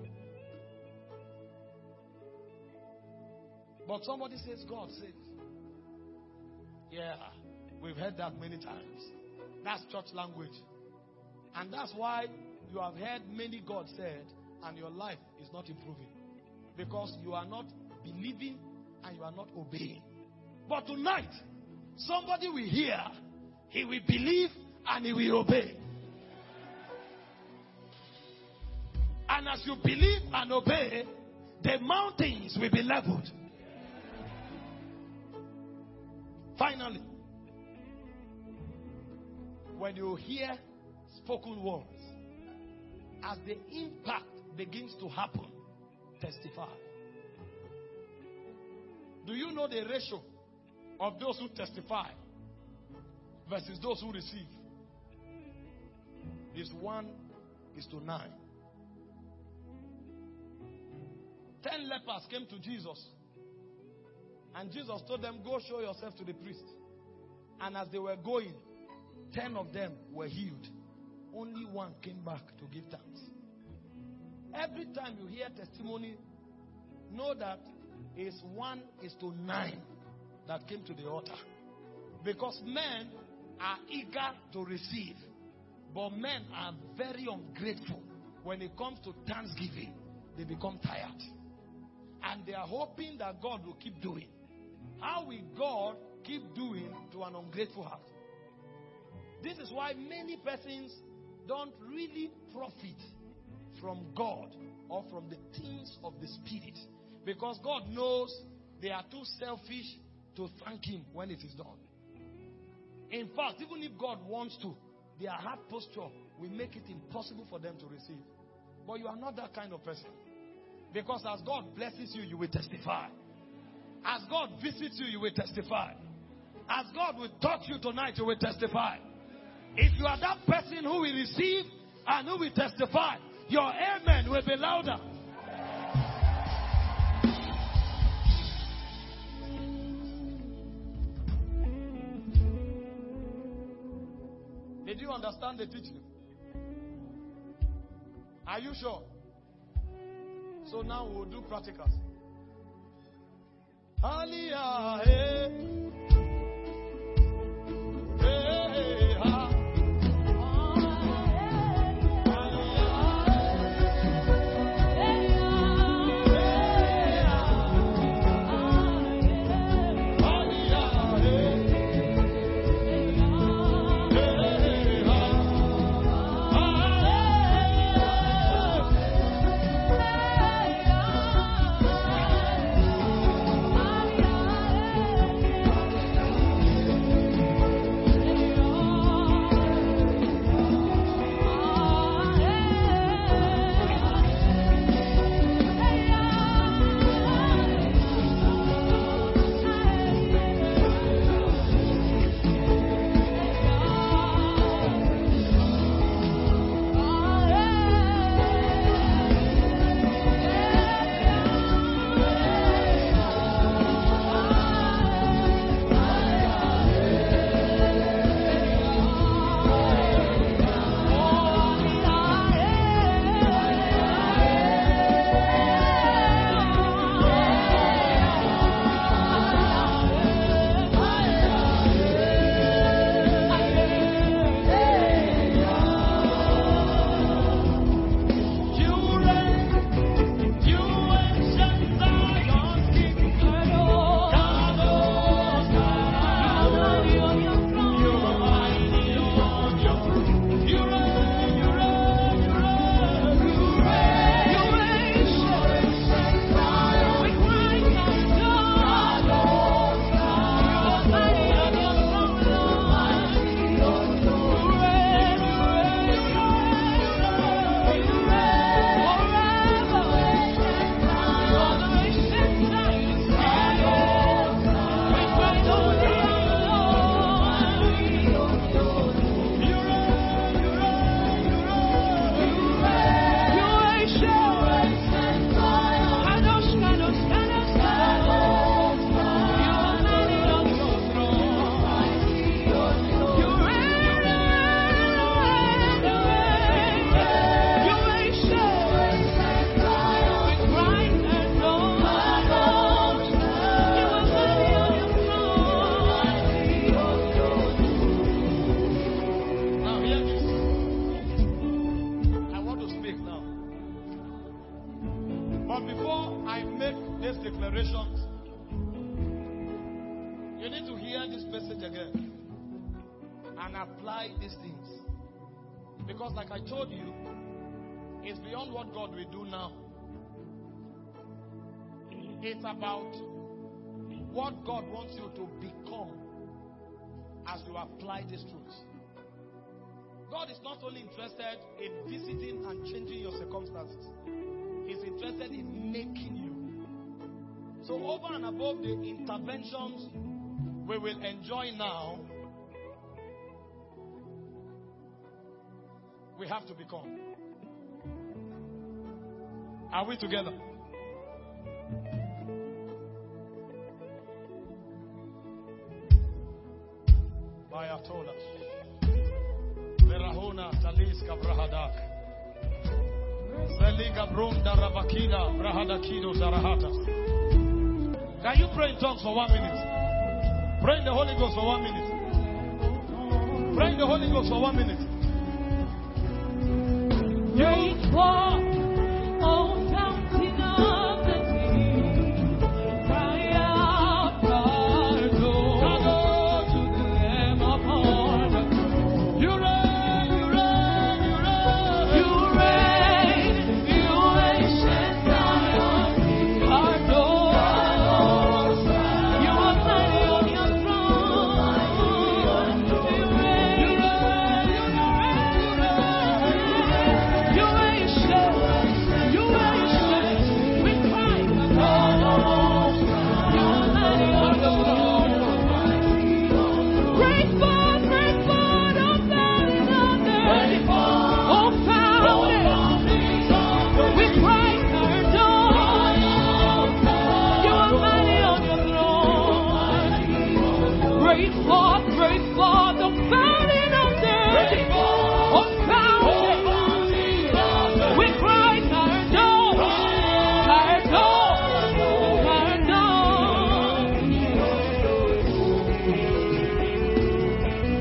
[SPEAKER 1] But somebody says, God says. Yeah, we've heard that many times. That's church language. And that's why you have heard many God said, and your life is not improving. Because you are not believing and you are not obeying. But tonight, somebody will hear, he will believe and he will obey. And as you believe and obey, the mountains will be leveled. Finally, when you hear spoken words, as the impact begins to happen, testify. Do you know the ratio of those who testify versus those who receive? Is 1:9. 10 lepers came to Jesus. And Jesus told them, go show yourself to the priest. And as they were going, 10 of them were healed. Only one came back to give thanks. Every time you hear testimony, know that it's 1:9 that came to the altar. Because men are eager to receive. But men are very ungrateful. When it comes to thanksgiving, they become tired. And they are hoping that God will keep doing. How will God keep doing to an ungrateful heart? This is why many persons don't really profit from God or from the things of the Spirit. Because God knows they are too selfish to thank Him when it is done. In fact, even if God wants to, their heart posture will make it impossible for them to receive. But you are not that kind of person. Because as God blesses you, you will testify. As God visits you, you will testify. As God will touch you tonight, you will testify. If you are that person who will receive and who will testify, your amen will be louder. Did you understand the teaching? Are you sure? So now we'll do practicals. Aliyah, hey. Hey, ha. It's about what God wants you to become as you apply these truths. God is not only interested in visiting and changing your circumstances. He's interested in making you. So over and above the interventions we will enjoy now, we have to become. Are we together? I told us. Verahona talis kabrahadak. Zeliga brunda rabakina brahadakido zarahata. Can you pray in tongues for 1 minute? Pray in the Holy Ghost for 1 minute. Pray in the Holy Ghost for 1 minute.
[SPEAKER 3] Great war, oh fountain of the deep, cry out, God, oh, to the Lamb upon the throne. You reign, you reign, you reign, you reign, you ancient Zion, our Lord. You are mighty on your throne. You reign, you reign, you reign, you reign. You ancient.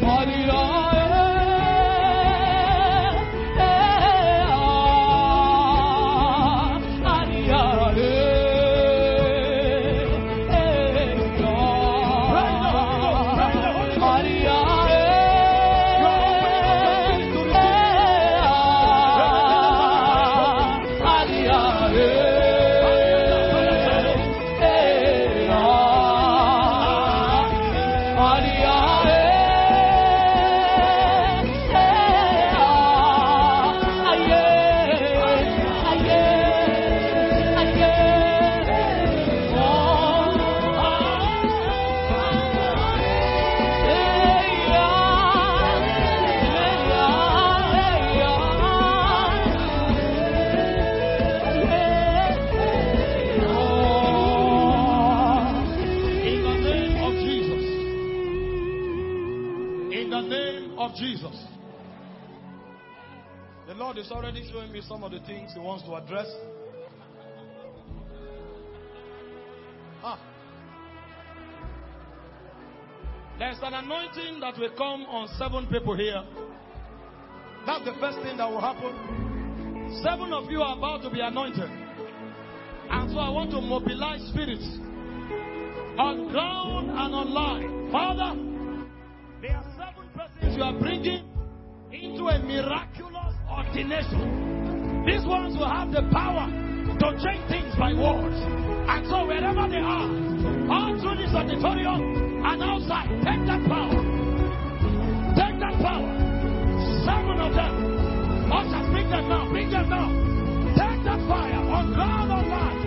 [SPEAKER 1] Jesus. The Lord is already showing me some of the things He wants to address. There's an anointing that will come on 7 people here. That's the first thing that will happen. 7 of you are about to be anointed. And so I want to mobilize spirits on ground and online. Father, there are 7 persons you are bringing into a miraculous ordination. These ones will have the power to change things by words. And so wherever they are, all through this auditorium and outside, take that power. Take that power. 7 of them. Ushers, bring them now. Bring them now. Take that fire on ground online.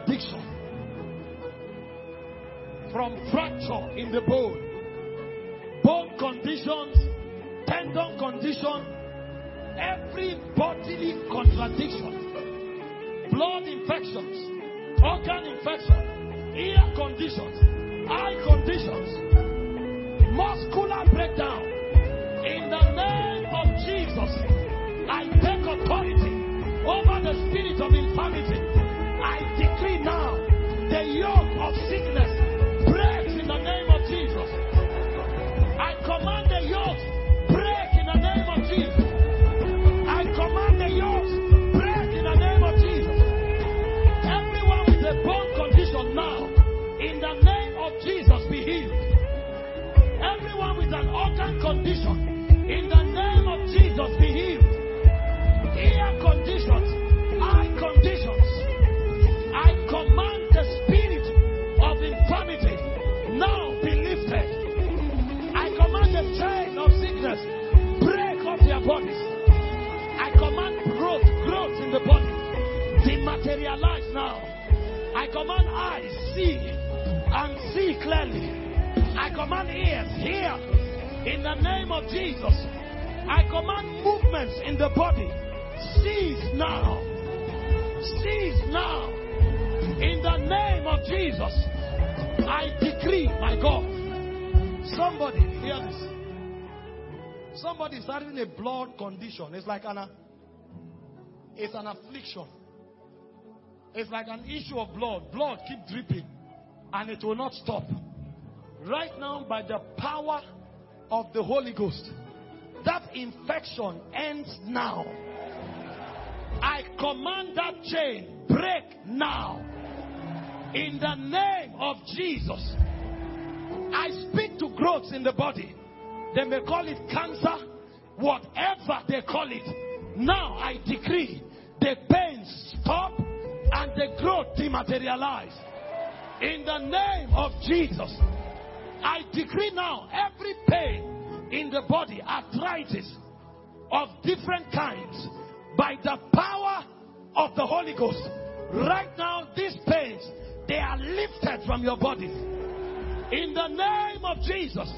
[SPEAKER 1] addiction, from fracture in the bone, bone conditions, tendon condition, every bodily contradiction, blood infections, organ infection, ear conditions, eye conditions, muscular breakdown. In the name of Jesus, I take authority over the spirit of infirmity. I decree now, the yoke of sickness breaks in the name of Jesus. I command the yoke break in the name of Jesus. I command the yoke break in the name of Jesus. Everyone with a bone condition now, in the name of Jesus, be healed. Everyone with an organ condition, in the name of Jesus, be healed. Ear conditions, eye conditions, I command the spirit of infirmity now be lifted. I command the chain of sickness break off their bodies. I command growth in the body, dematerialize now. I command eyes see and see clearly. I command ears hear in the name of Jesus. I command movements in the body cease now. Cease now. In the name of Jesus, I decree, my God. Somebody, hear this. Somebody is having a blood condition. It's like it's an affliction. It's like an issue of blood. Blood keep dripping and it will not stop. Right now, by the power of the Holy Ghost, that infection ends now. I command that chain break now. In the name of Jesus, I speak to growths in the body. They may call it cancer, whatever they call it. Now I decree the pains stop and the growth dematerialize. In the name of Jesus, I decree now every pain in the body, arthritis of different kinds, by the power of the Holy Ghost. Right now, these pains, they are lifted from your body. In the name of Jesus.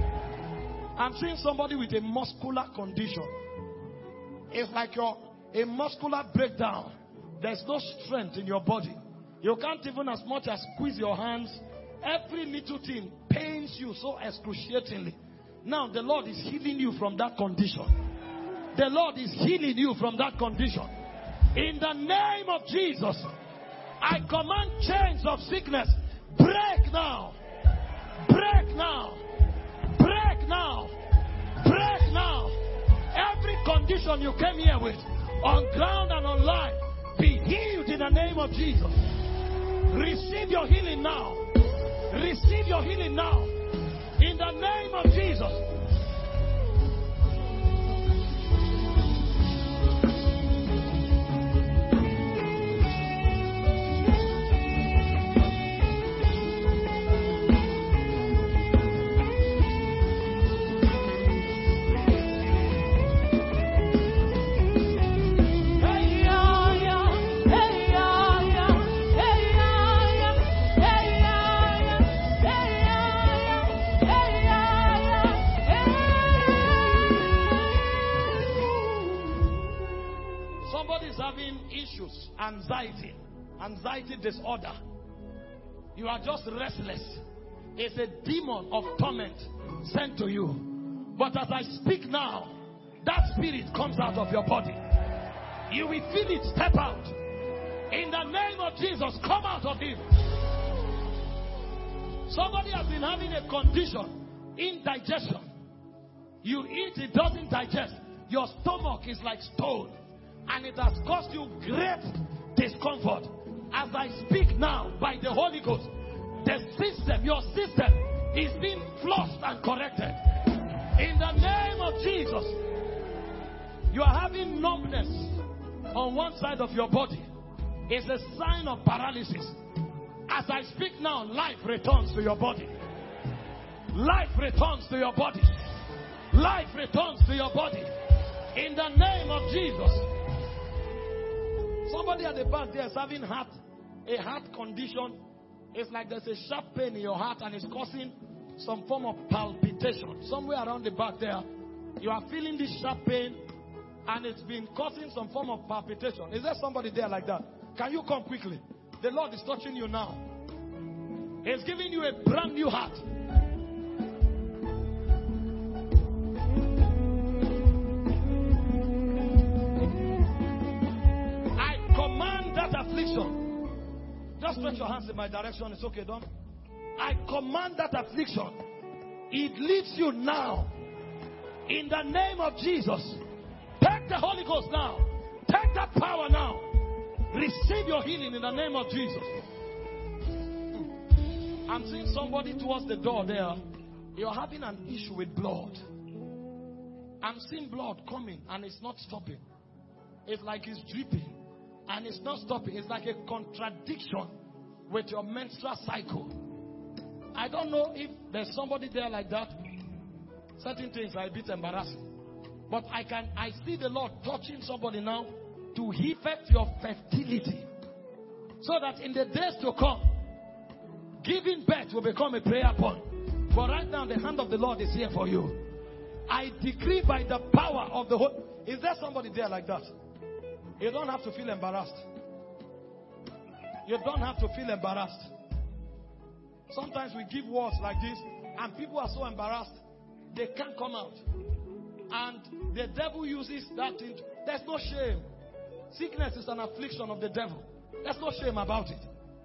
[SPEAKER 1] I'm seeing somebody with a muscular condition. It's like a muscular breakdown. There's no strength in your body. You can't even as much as squeeze your hands. Every little thing pains you so excruciatingly. Now the Lord is healing you from that condition. The Lord is healing you from that condition. In the name of Jesus, I command chains of sickness, break now. Break now. Break now. Break now. Every condition you came here with, on ground and online, be healed in the name of Jesus. Receive your healing now. Receive your healing now. In the name of Jesus. Anxiety disorder. You are just restless. It's a demon of torment sent to you. But as I speak now, that spirit comes out of your body. You will feel it step out. In the name of Jesus, come out of him. Somebody has been having a condition, indigestion. You eat, it doesn't digest. Your stomach is like stone. And it has caused you great discomfort. As I speak now by the Holy Ghost, the system, your system is being flushed and corrected. In the name of Jesus, you are having numbness on one side of your body. It's a sign of paralysis. As I speak now, life returns to your body. Life returns to your body. Life returns to your body. In the name of Jesus. Somebody at the back there is having a heart condition. It's like there's a sharp pain in your heart and it's causing some form of palpitation. Somewhere around the back there, you are feeling this sharp pain and it's been causing some form of palpitation. Is there somebody there like that? Can you come quickly? The Lord is touching you now. He's giving you a brand new heart. I command that affliction. Just stretch your hands in my direction. It's okay, don't. I command that affliction. It leaves you now. In the name of Jesus. Take the Holy Ghost now. Take that power now. Receive your healing in the name of Jesus. I'm seeing somebody towards the door there. You're having an issue with blood. I'm seeing blood coming and it's not stopping. It's like it's dripping and it's not stopping. It's like a contradiction with your menstrual cycle. I don't know if there's somebody there like that. Certain things are a bit embarrassing. But I see the Lord touching somebody now to effect your fertility. So that in the days to come, giving birth will become a prayer point. But right now, the hand of the Lord is here for you. I decree by the power of the Holy... Is there somebody there like that? You don't have to feel embarrassed. You don't have to feel embarrassed. Sometimes we give words like this, and people are so embarrassed, they can't come out. And the devil uses that thing. There's no shame. Sickness is an affliction of the devil. There's no shame about it.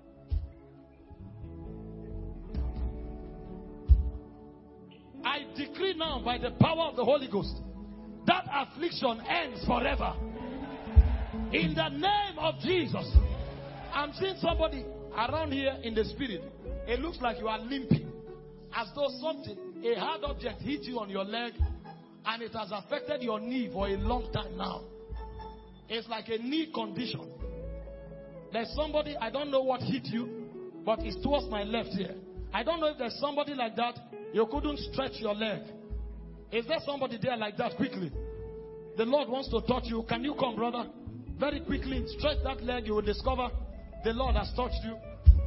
[SPEAKER 1] I decree now by the power of the Holy Ghost, that affliction ends forever. In the name of Jesus. I'm seeing somebody around here in the spirit. It looks like you are limping. As though something, a hard object hit you on your leg and it has affected your knee for a long time now. It's like a knee condition. There's somebody, I don't know what hit you, but it's towards my left here. I don't know if there's somebody like that. You couldn't stretch your leg. Is there somebody there like that? Quickly. The Lord wants to touch you. Can you come, brother? Very quickly, stretch that leg. You will discover the Lord has touched you.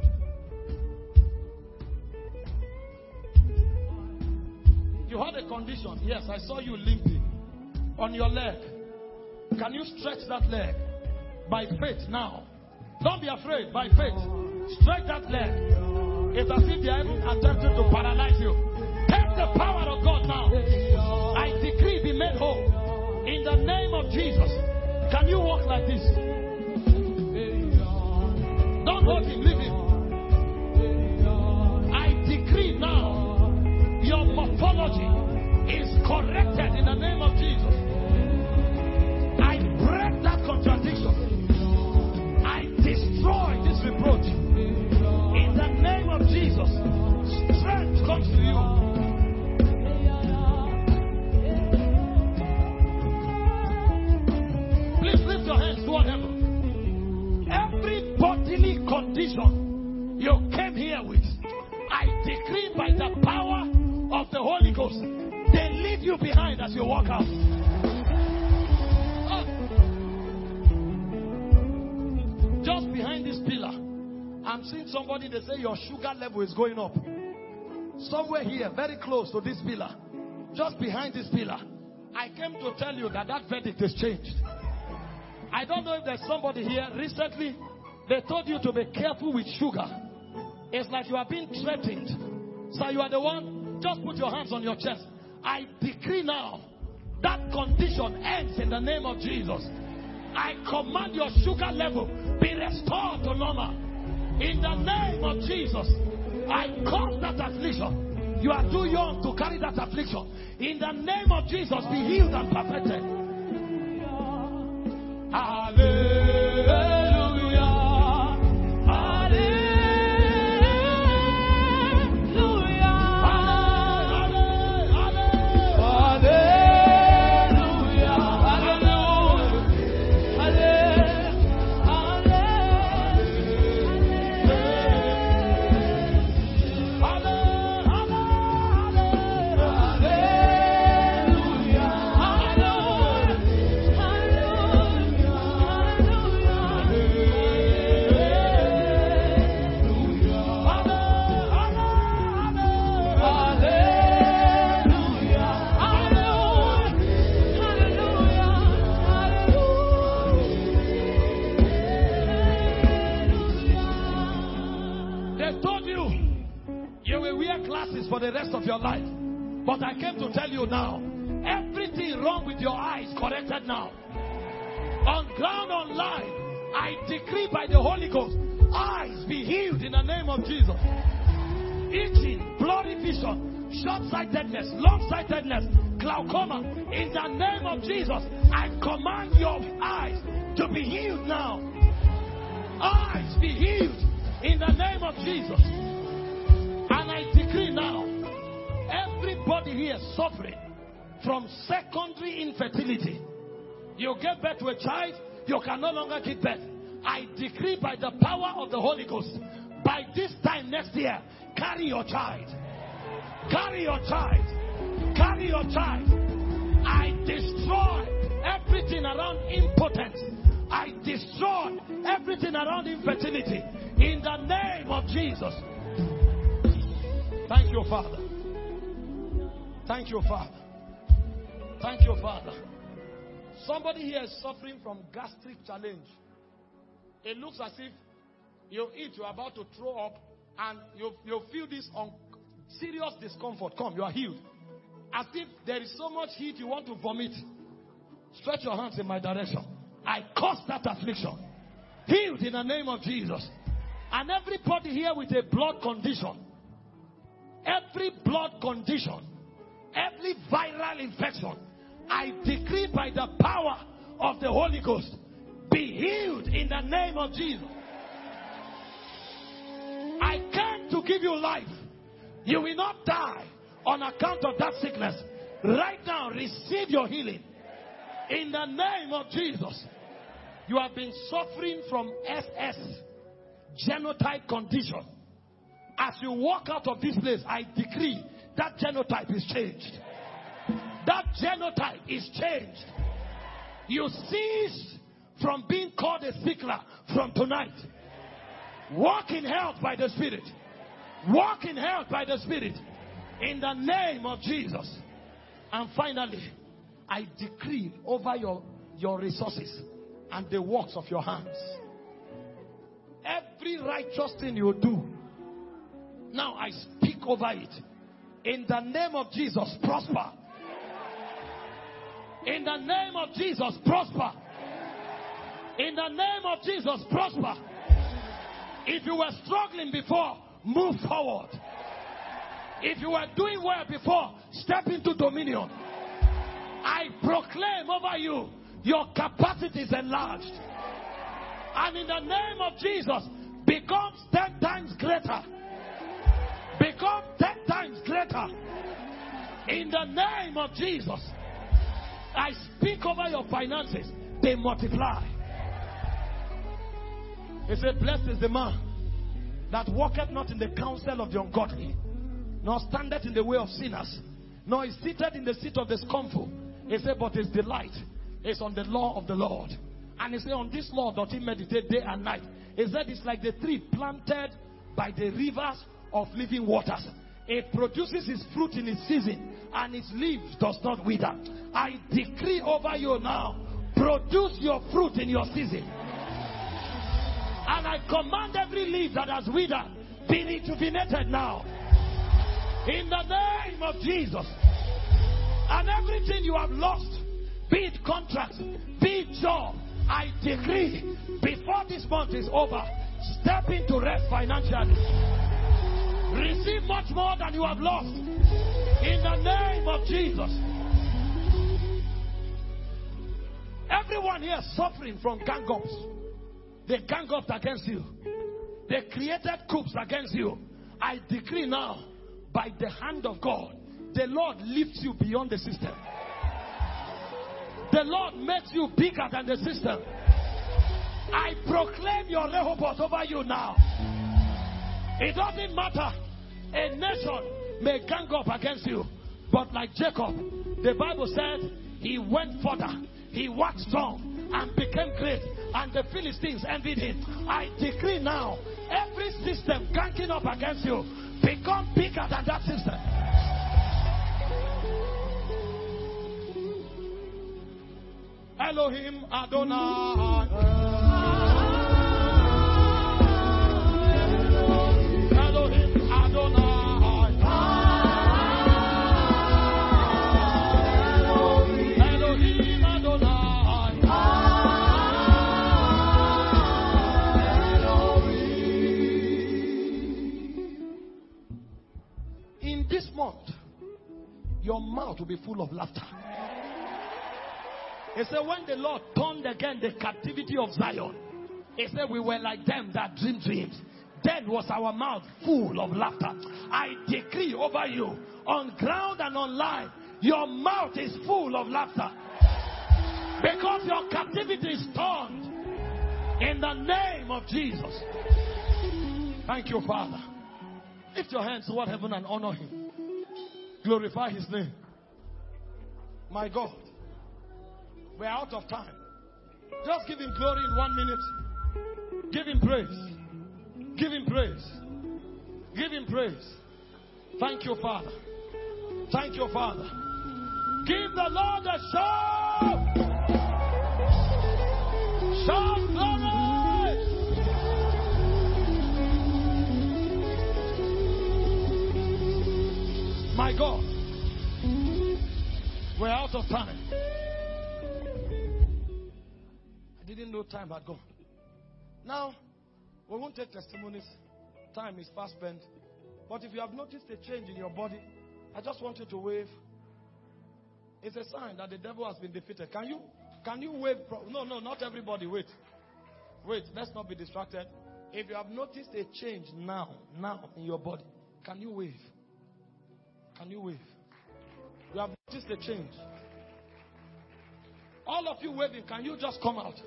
[SPEAKER 1] You had a condition. Yes, I saw you limping on your leg. Can you stretch that leg? By faith now. Don't be afraid. By faith. Stretch that leg. It's as if they are even attempting to paralyze you. Take the power of God now. I decree be made whole. In the name of Jesus. Can you walk like this? Don't hold him. Leave him. I decree now. Your morphology is corrected in the name of Jesus. I break that contradiction. I destroy this reproach. In the name of Jesus, strength comes to you. Please lift your hands toward heaven. Every bodily condition you came here with, I decree by the power of the Holy Ghost, they leave you behind as you walk out. Just behind this pillar, I'm seeing somebody, they say your sugar level is going up. Somewhere here, very close to this pillar, just behind this pillar. I came to tell you that that verdict is changed. I don't know if there's somebody here, recently, they told you to be careful with sugar. It's like you are being threatened. So you are the one, just put your hands on your chest. I decree now, that condition ends in the name of Jesus. I command your sugar level be restored to normal. In the name of Jesus, I cause that affliction. You are too young to carry that affliction. In the name of Jesus, be healed and perfected. Hallelujah.
[SPEAKER 3] Hallelujah.
[SPEAKER 1] your life. But I came to tell you now, everything wrong with your eyes corrected now. On ground, online, I decree by the Holy Ghost, eyes be healed in the name of Jesus. Itching, blurry vision, short-sightedness, long-sightedness, glaucoma, in the name of Jesus, I command your eyes to be healed now. Eyes be healed in the name of Jesus. And I decree now, everybody here suffering from secondary infertility, you get birth to a child, you can no longer give birth. I decree by the power of the Holy Ghost, by this time next year, carry your child. Carry your child. Carry your child. I destroy everything around impotence. I destroy everything around infertility. In the name of Jesus. Thank you, Father. Thank you, Father. Thank you, Father. Somebody here is suffering from gastric challenge. It looks as if you eat, you're about to throw up, and you feel this serious discomfort. Come, you are healed. As if there is so much heat you want to vomit. Stretch your hands in my direction. I curse that affliction. Healed in the name of Jesus. And everybody here with a blood condition, every blood condition, every viral infection, I decree by the power of the Holy Ghost, be healed in the name of Jesus. I came to give you life. You will not die on account of that sickness. Right now, receive your healing in the name of Jesus. You have been suffering from SS, genotype condition. As you walk out of this place, I decree that genotype is changed. That genotype is changed. You cease from being called a sickler from tonight. Walk in health by the Spirit. Walk in health by the Spirit. In the name of Jesus. And finally, I decree over your resources and the works of your hands. Every righteous thing you do, now I speak over it. In the name of Jesus, prosper. In the name of Jesus, prosper. In the name of Jesus, prosper. If you were struggling before, move forward. If you were doing well before, step into dominion. I proclaim over you, your capacity is enlarged. And in the name of Jesus, become 10 times greater. Become 10 times greater. In the name of Jesus, I speak over your finances. They multiply. He said, blessed is the man that walketh not in the counsel of the ungodly, nor standeth in the way of sinners, nor is seated in the seat of the scornful. He said, but his delight is on the law of the Lord. And he said, on this law doth he meditate day and night. He said, it's like the tree planted by the rivers of living waters. It produces its fruit in its season, and its leaves does not wither. I decree over you now, produce your fruit in your season. And I command every leaf that has withered, be rejuvenated now. In the name of Jesus. And everything you have lost, be it contracts, be it job, I decree, before this month is over, step into rest financially. Receive much more than you have lost. In the name of Jesus. Everyone here suffering from gang ups. They gang up against you. They created coups against you. I decree now, by the hand of God, the Lord lifts you beyond the system. The Lord makes you bigger than the system. I proclaim your Rehoboth over you now. It doesn't matter. A nation may gang up against you. But like Jacob, the Bible said he went further. He waxed strong and became great. And the Philistines envied him. I decree now, every system ganging up against you, become bigger than that system. Elohim Adonai. Elohim Adonai. mouth will be full of laughter. He said, when the Lord turned again the captivity of Zion, he said, we were like them that dream dreams. Then was our mouth full of laughter. I decree over you, on ground and on life, your mouth is full of laughter. Because your captivity is turned in the name of Jesus. Thank you, Father. Lift your hands toward heaven and honor him. Glorify his name. My God. We're out of time. Just give him glory in 1 minute. Give him praise. Give him praise. Give him praise. Thank you, Father. Thank you, Father. Give the Lord a shout. Shout glory. My God. We're out of time. I didn't know time had gone. Now, we won't take testimonies. Time is fast spent. But if you have noticed a change in your body, I just want you to wave. It's a sign that the devil has been defeated. Can you wave? No, not everybody. Wait, let's not be distracted. If you have noticed a change now in your body, can you wave? Can you wave? You have noticed a change. All of you waving, can you just come out?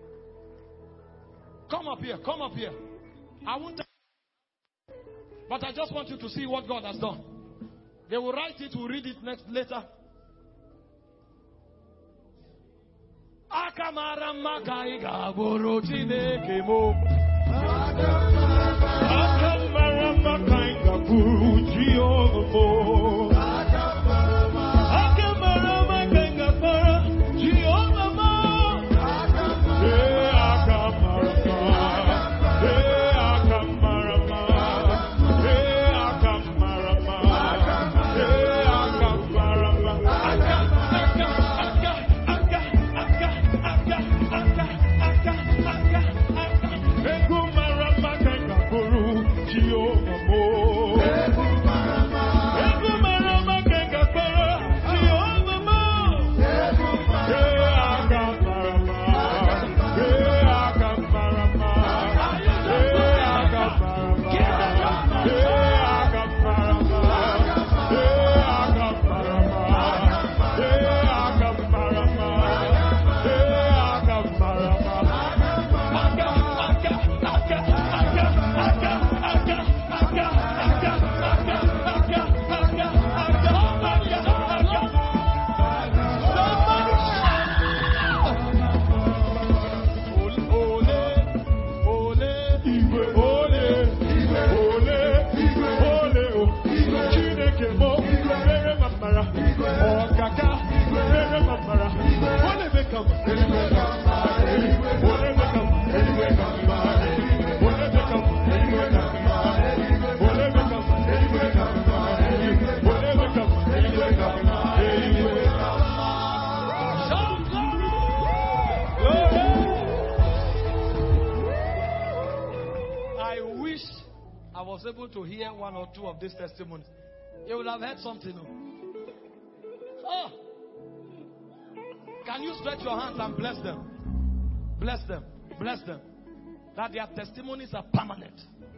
[SPEAKER 1] Come up here, come up here. I won't tell you, but I just want you to see what God has done. They will write it, we'll read it later. Akamara makaiga boro chineke mo. Akamara makaiga boro Jehovah mo. Akamara makaiga boro Jehovah mo. Akamara was able to hear one or two of these testimonies, you will have heard something. Oh, can you stretch your hands and bless them? Bless them. Bless them. That their testimonies are permanent.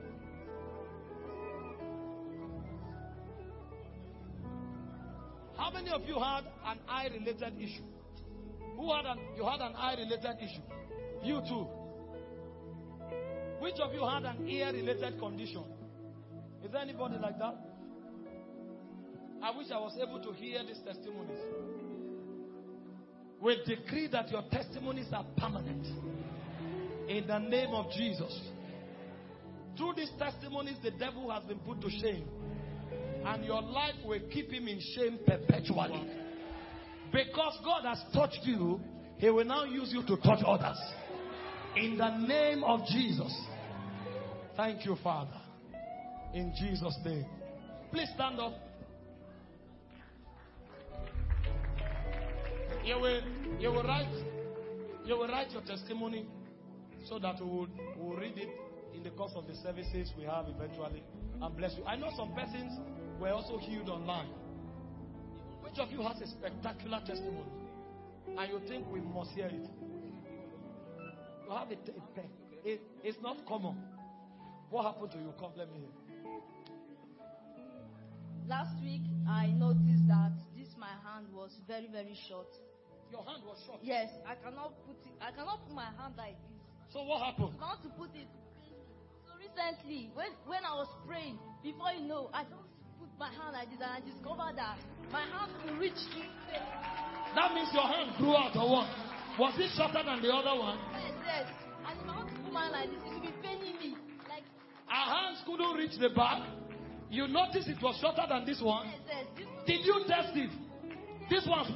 [SPEAKER 1] How many of you had an eye-related issue? You had an eye-related issue? You too. Which of you had an ear-related condition? Is there anybody like that? I wish I was able to hear these testimonies. We decree that your testimonies are permanent. In the name of Jesus. Through these testimonies, the devil has been put to shame. And your life will keep him in shame perpetually. Because God has touched you, he will now use you to touch others. In the name of Jesus. Thank you, Father. In Jesus' name. Please stand up. You will write your testimony so that we will read it in the course of the services we have eventually. And bless you. I know some persons were also healed online. Which of you has a spectacular testimony? And you think we must hear it? You have a pen. It's not common. What happened to you? Come, let me hear.
[SPEAKER 4] Last week, I noticed that my hand was very, very short.
[SPEAKER 1] Your hand was short?
[SPEAKER 4] Yes, I cannot put my hand like this.
[SPEAKER 1] So what happened?
[SPEAKER 4] I want to put it. So recently, when I was praying, before you know, I just put my hand like this and I discovered that my hand could reach this place.
[SPEAKER 1] That means your hand grew out or what? Was it shorter than the other one?
[SPEAKER 4] Yes. And if I want to put my hand like this, it will be paining me. Like
[SPEAKER 1] our hands couldn't reach the back. You noticed it was shorter than this one?
[SPEAKER 4] Yes.
[SPEAKER 1] Did you test it? This one.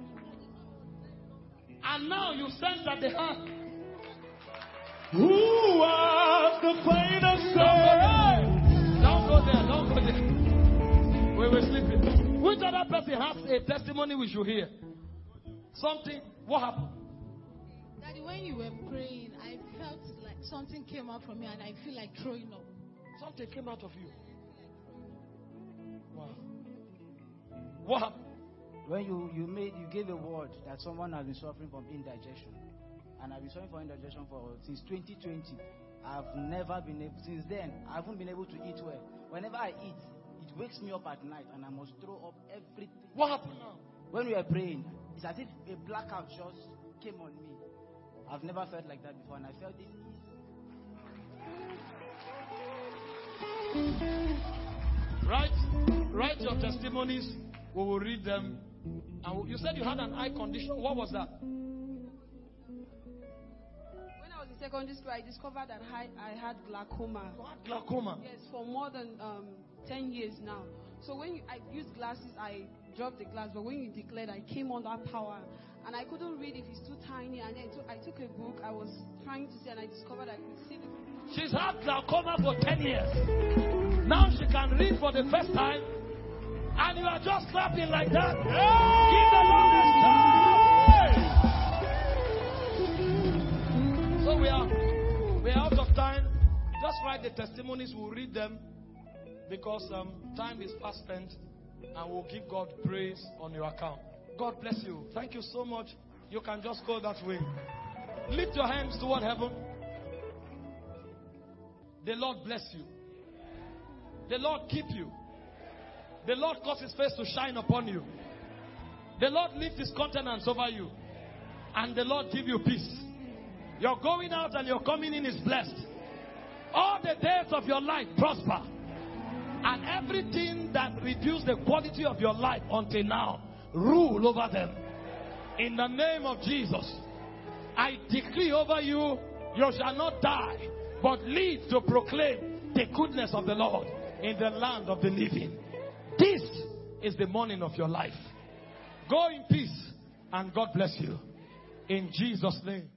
[SPEAKER 1] And now you sense that the hand.
[SPEAKER 3] Who was the finest?
[SPEAKER 1] Don't go there. We were sleeping. Which other person has a testimony we should hear? Something. What happened?
[SPEAKER 5] Daddy, when you were praying, I felt like something came out from me and I feel like throwing up.
[SPEAKER 1] Something came out of you. Wow. What happened?
[SPEAKER 6] When you gave a word that someone has been suffering from indigestion, and I've been suffering from indigestion since 2020. I've never been able. Since then, I haven't been able to eat well. Whenever I eat, it wakes me up at night, and I must throw up everything.
[SPEAKER 1] What happened now?
[SPEAKER 6] When we were praying, it's as if a blackout just came on me. I've never felt like that before, and I felt it.
[SPEAKER 1] Write your testimonies. We will read them. And you said you had an eye condition. What was that?
[SPEAKER 7] When I was in secondary school, I discovered that I had glaucoma.
[SPEAKER 1] You had glaucoma?
[SPEAKER 7] Yes, for more than 10 years now. So when I used glasses, I dropped the glass. But when you declared, I came under power. And I couldn't read if it's too tiny. And then I took a book. I was trying to see, and I discovered I could see the.
[SPEAKER 1] She's had glaucoma for 10 years. Now she can read for the first time. And you are just clapping like that. Yeah. Give the Lord a shout. So we are out of time. Just write the testimonies. We'll read them because time is fast spent, and we'll give God praise on your account. God bless you. Thank you so much. You can just go that way. Lift your hands toward heaven. The Lord bless you. The Lord keep you. The Lord cause his face to shine upon you. The Lord lift his countenance over you. And the Lord give you peace. Your going out and your coming in is blessed. All the days of your life prosper. And everything that reduced the quality of your life until now, rule over them. In the name of Jesus, I decree over you, you shall not die, but live to proclaim the goodness of the Lord in the land of the living. This is the morning of your life. Go in peace and God bless you. In Jesus' name.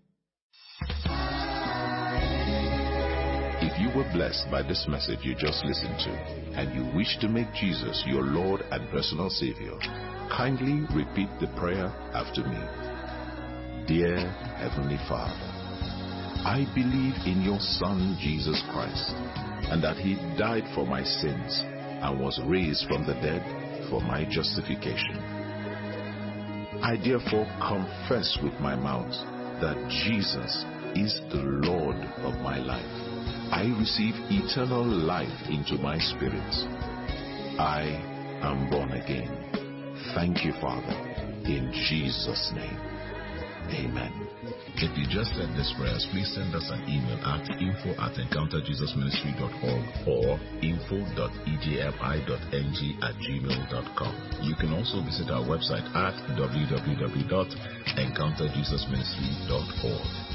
[SPEAKER 2] If you were blessed by this message you just listened to, and you wish to make Jesus your Lord and personal Savior, kindly repeat the prayer after me. Dear Heavenly Father, I believe in your Son Jesus Christ, and that he died for my sins and was raised from the dead for my justification. I therefore confess with my mouth that Jesus is the Lord of my life. I receive eternal life into my spirit. I am born again. Thank you, Father, in Jesus' name. Amen.
[SPEAKER 8] If you just said this prayers, please send us an email at info@encounterjesusministry.org or info.ejmi.ng@gmail.com. You can also visit our website at www.encounterjesusministry.org.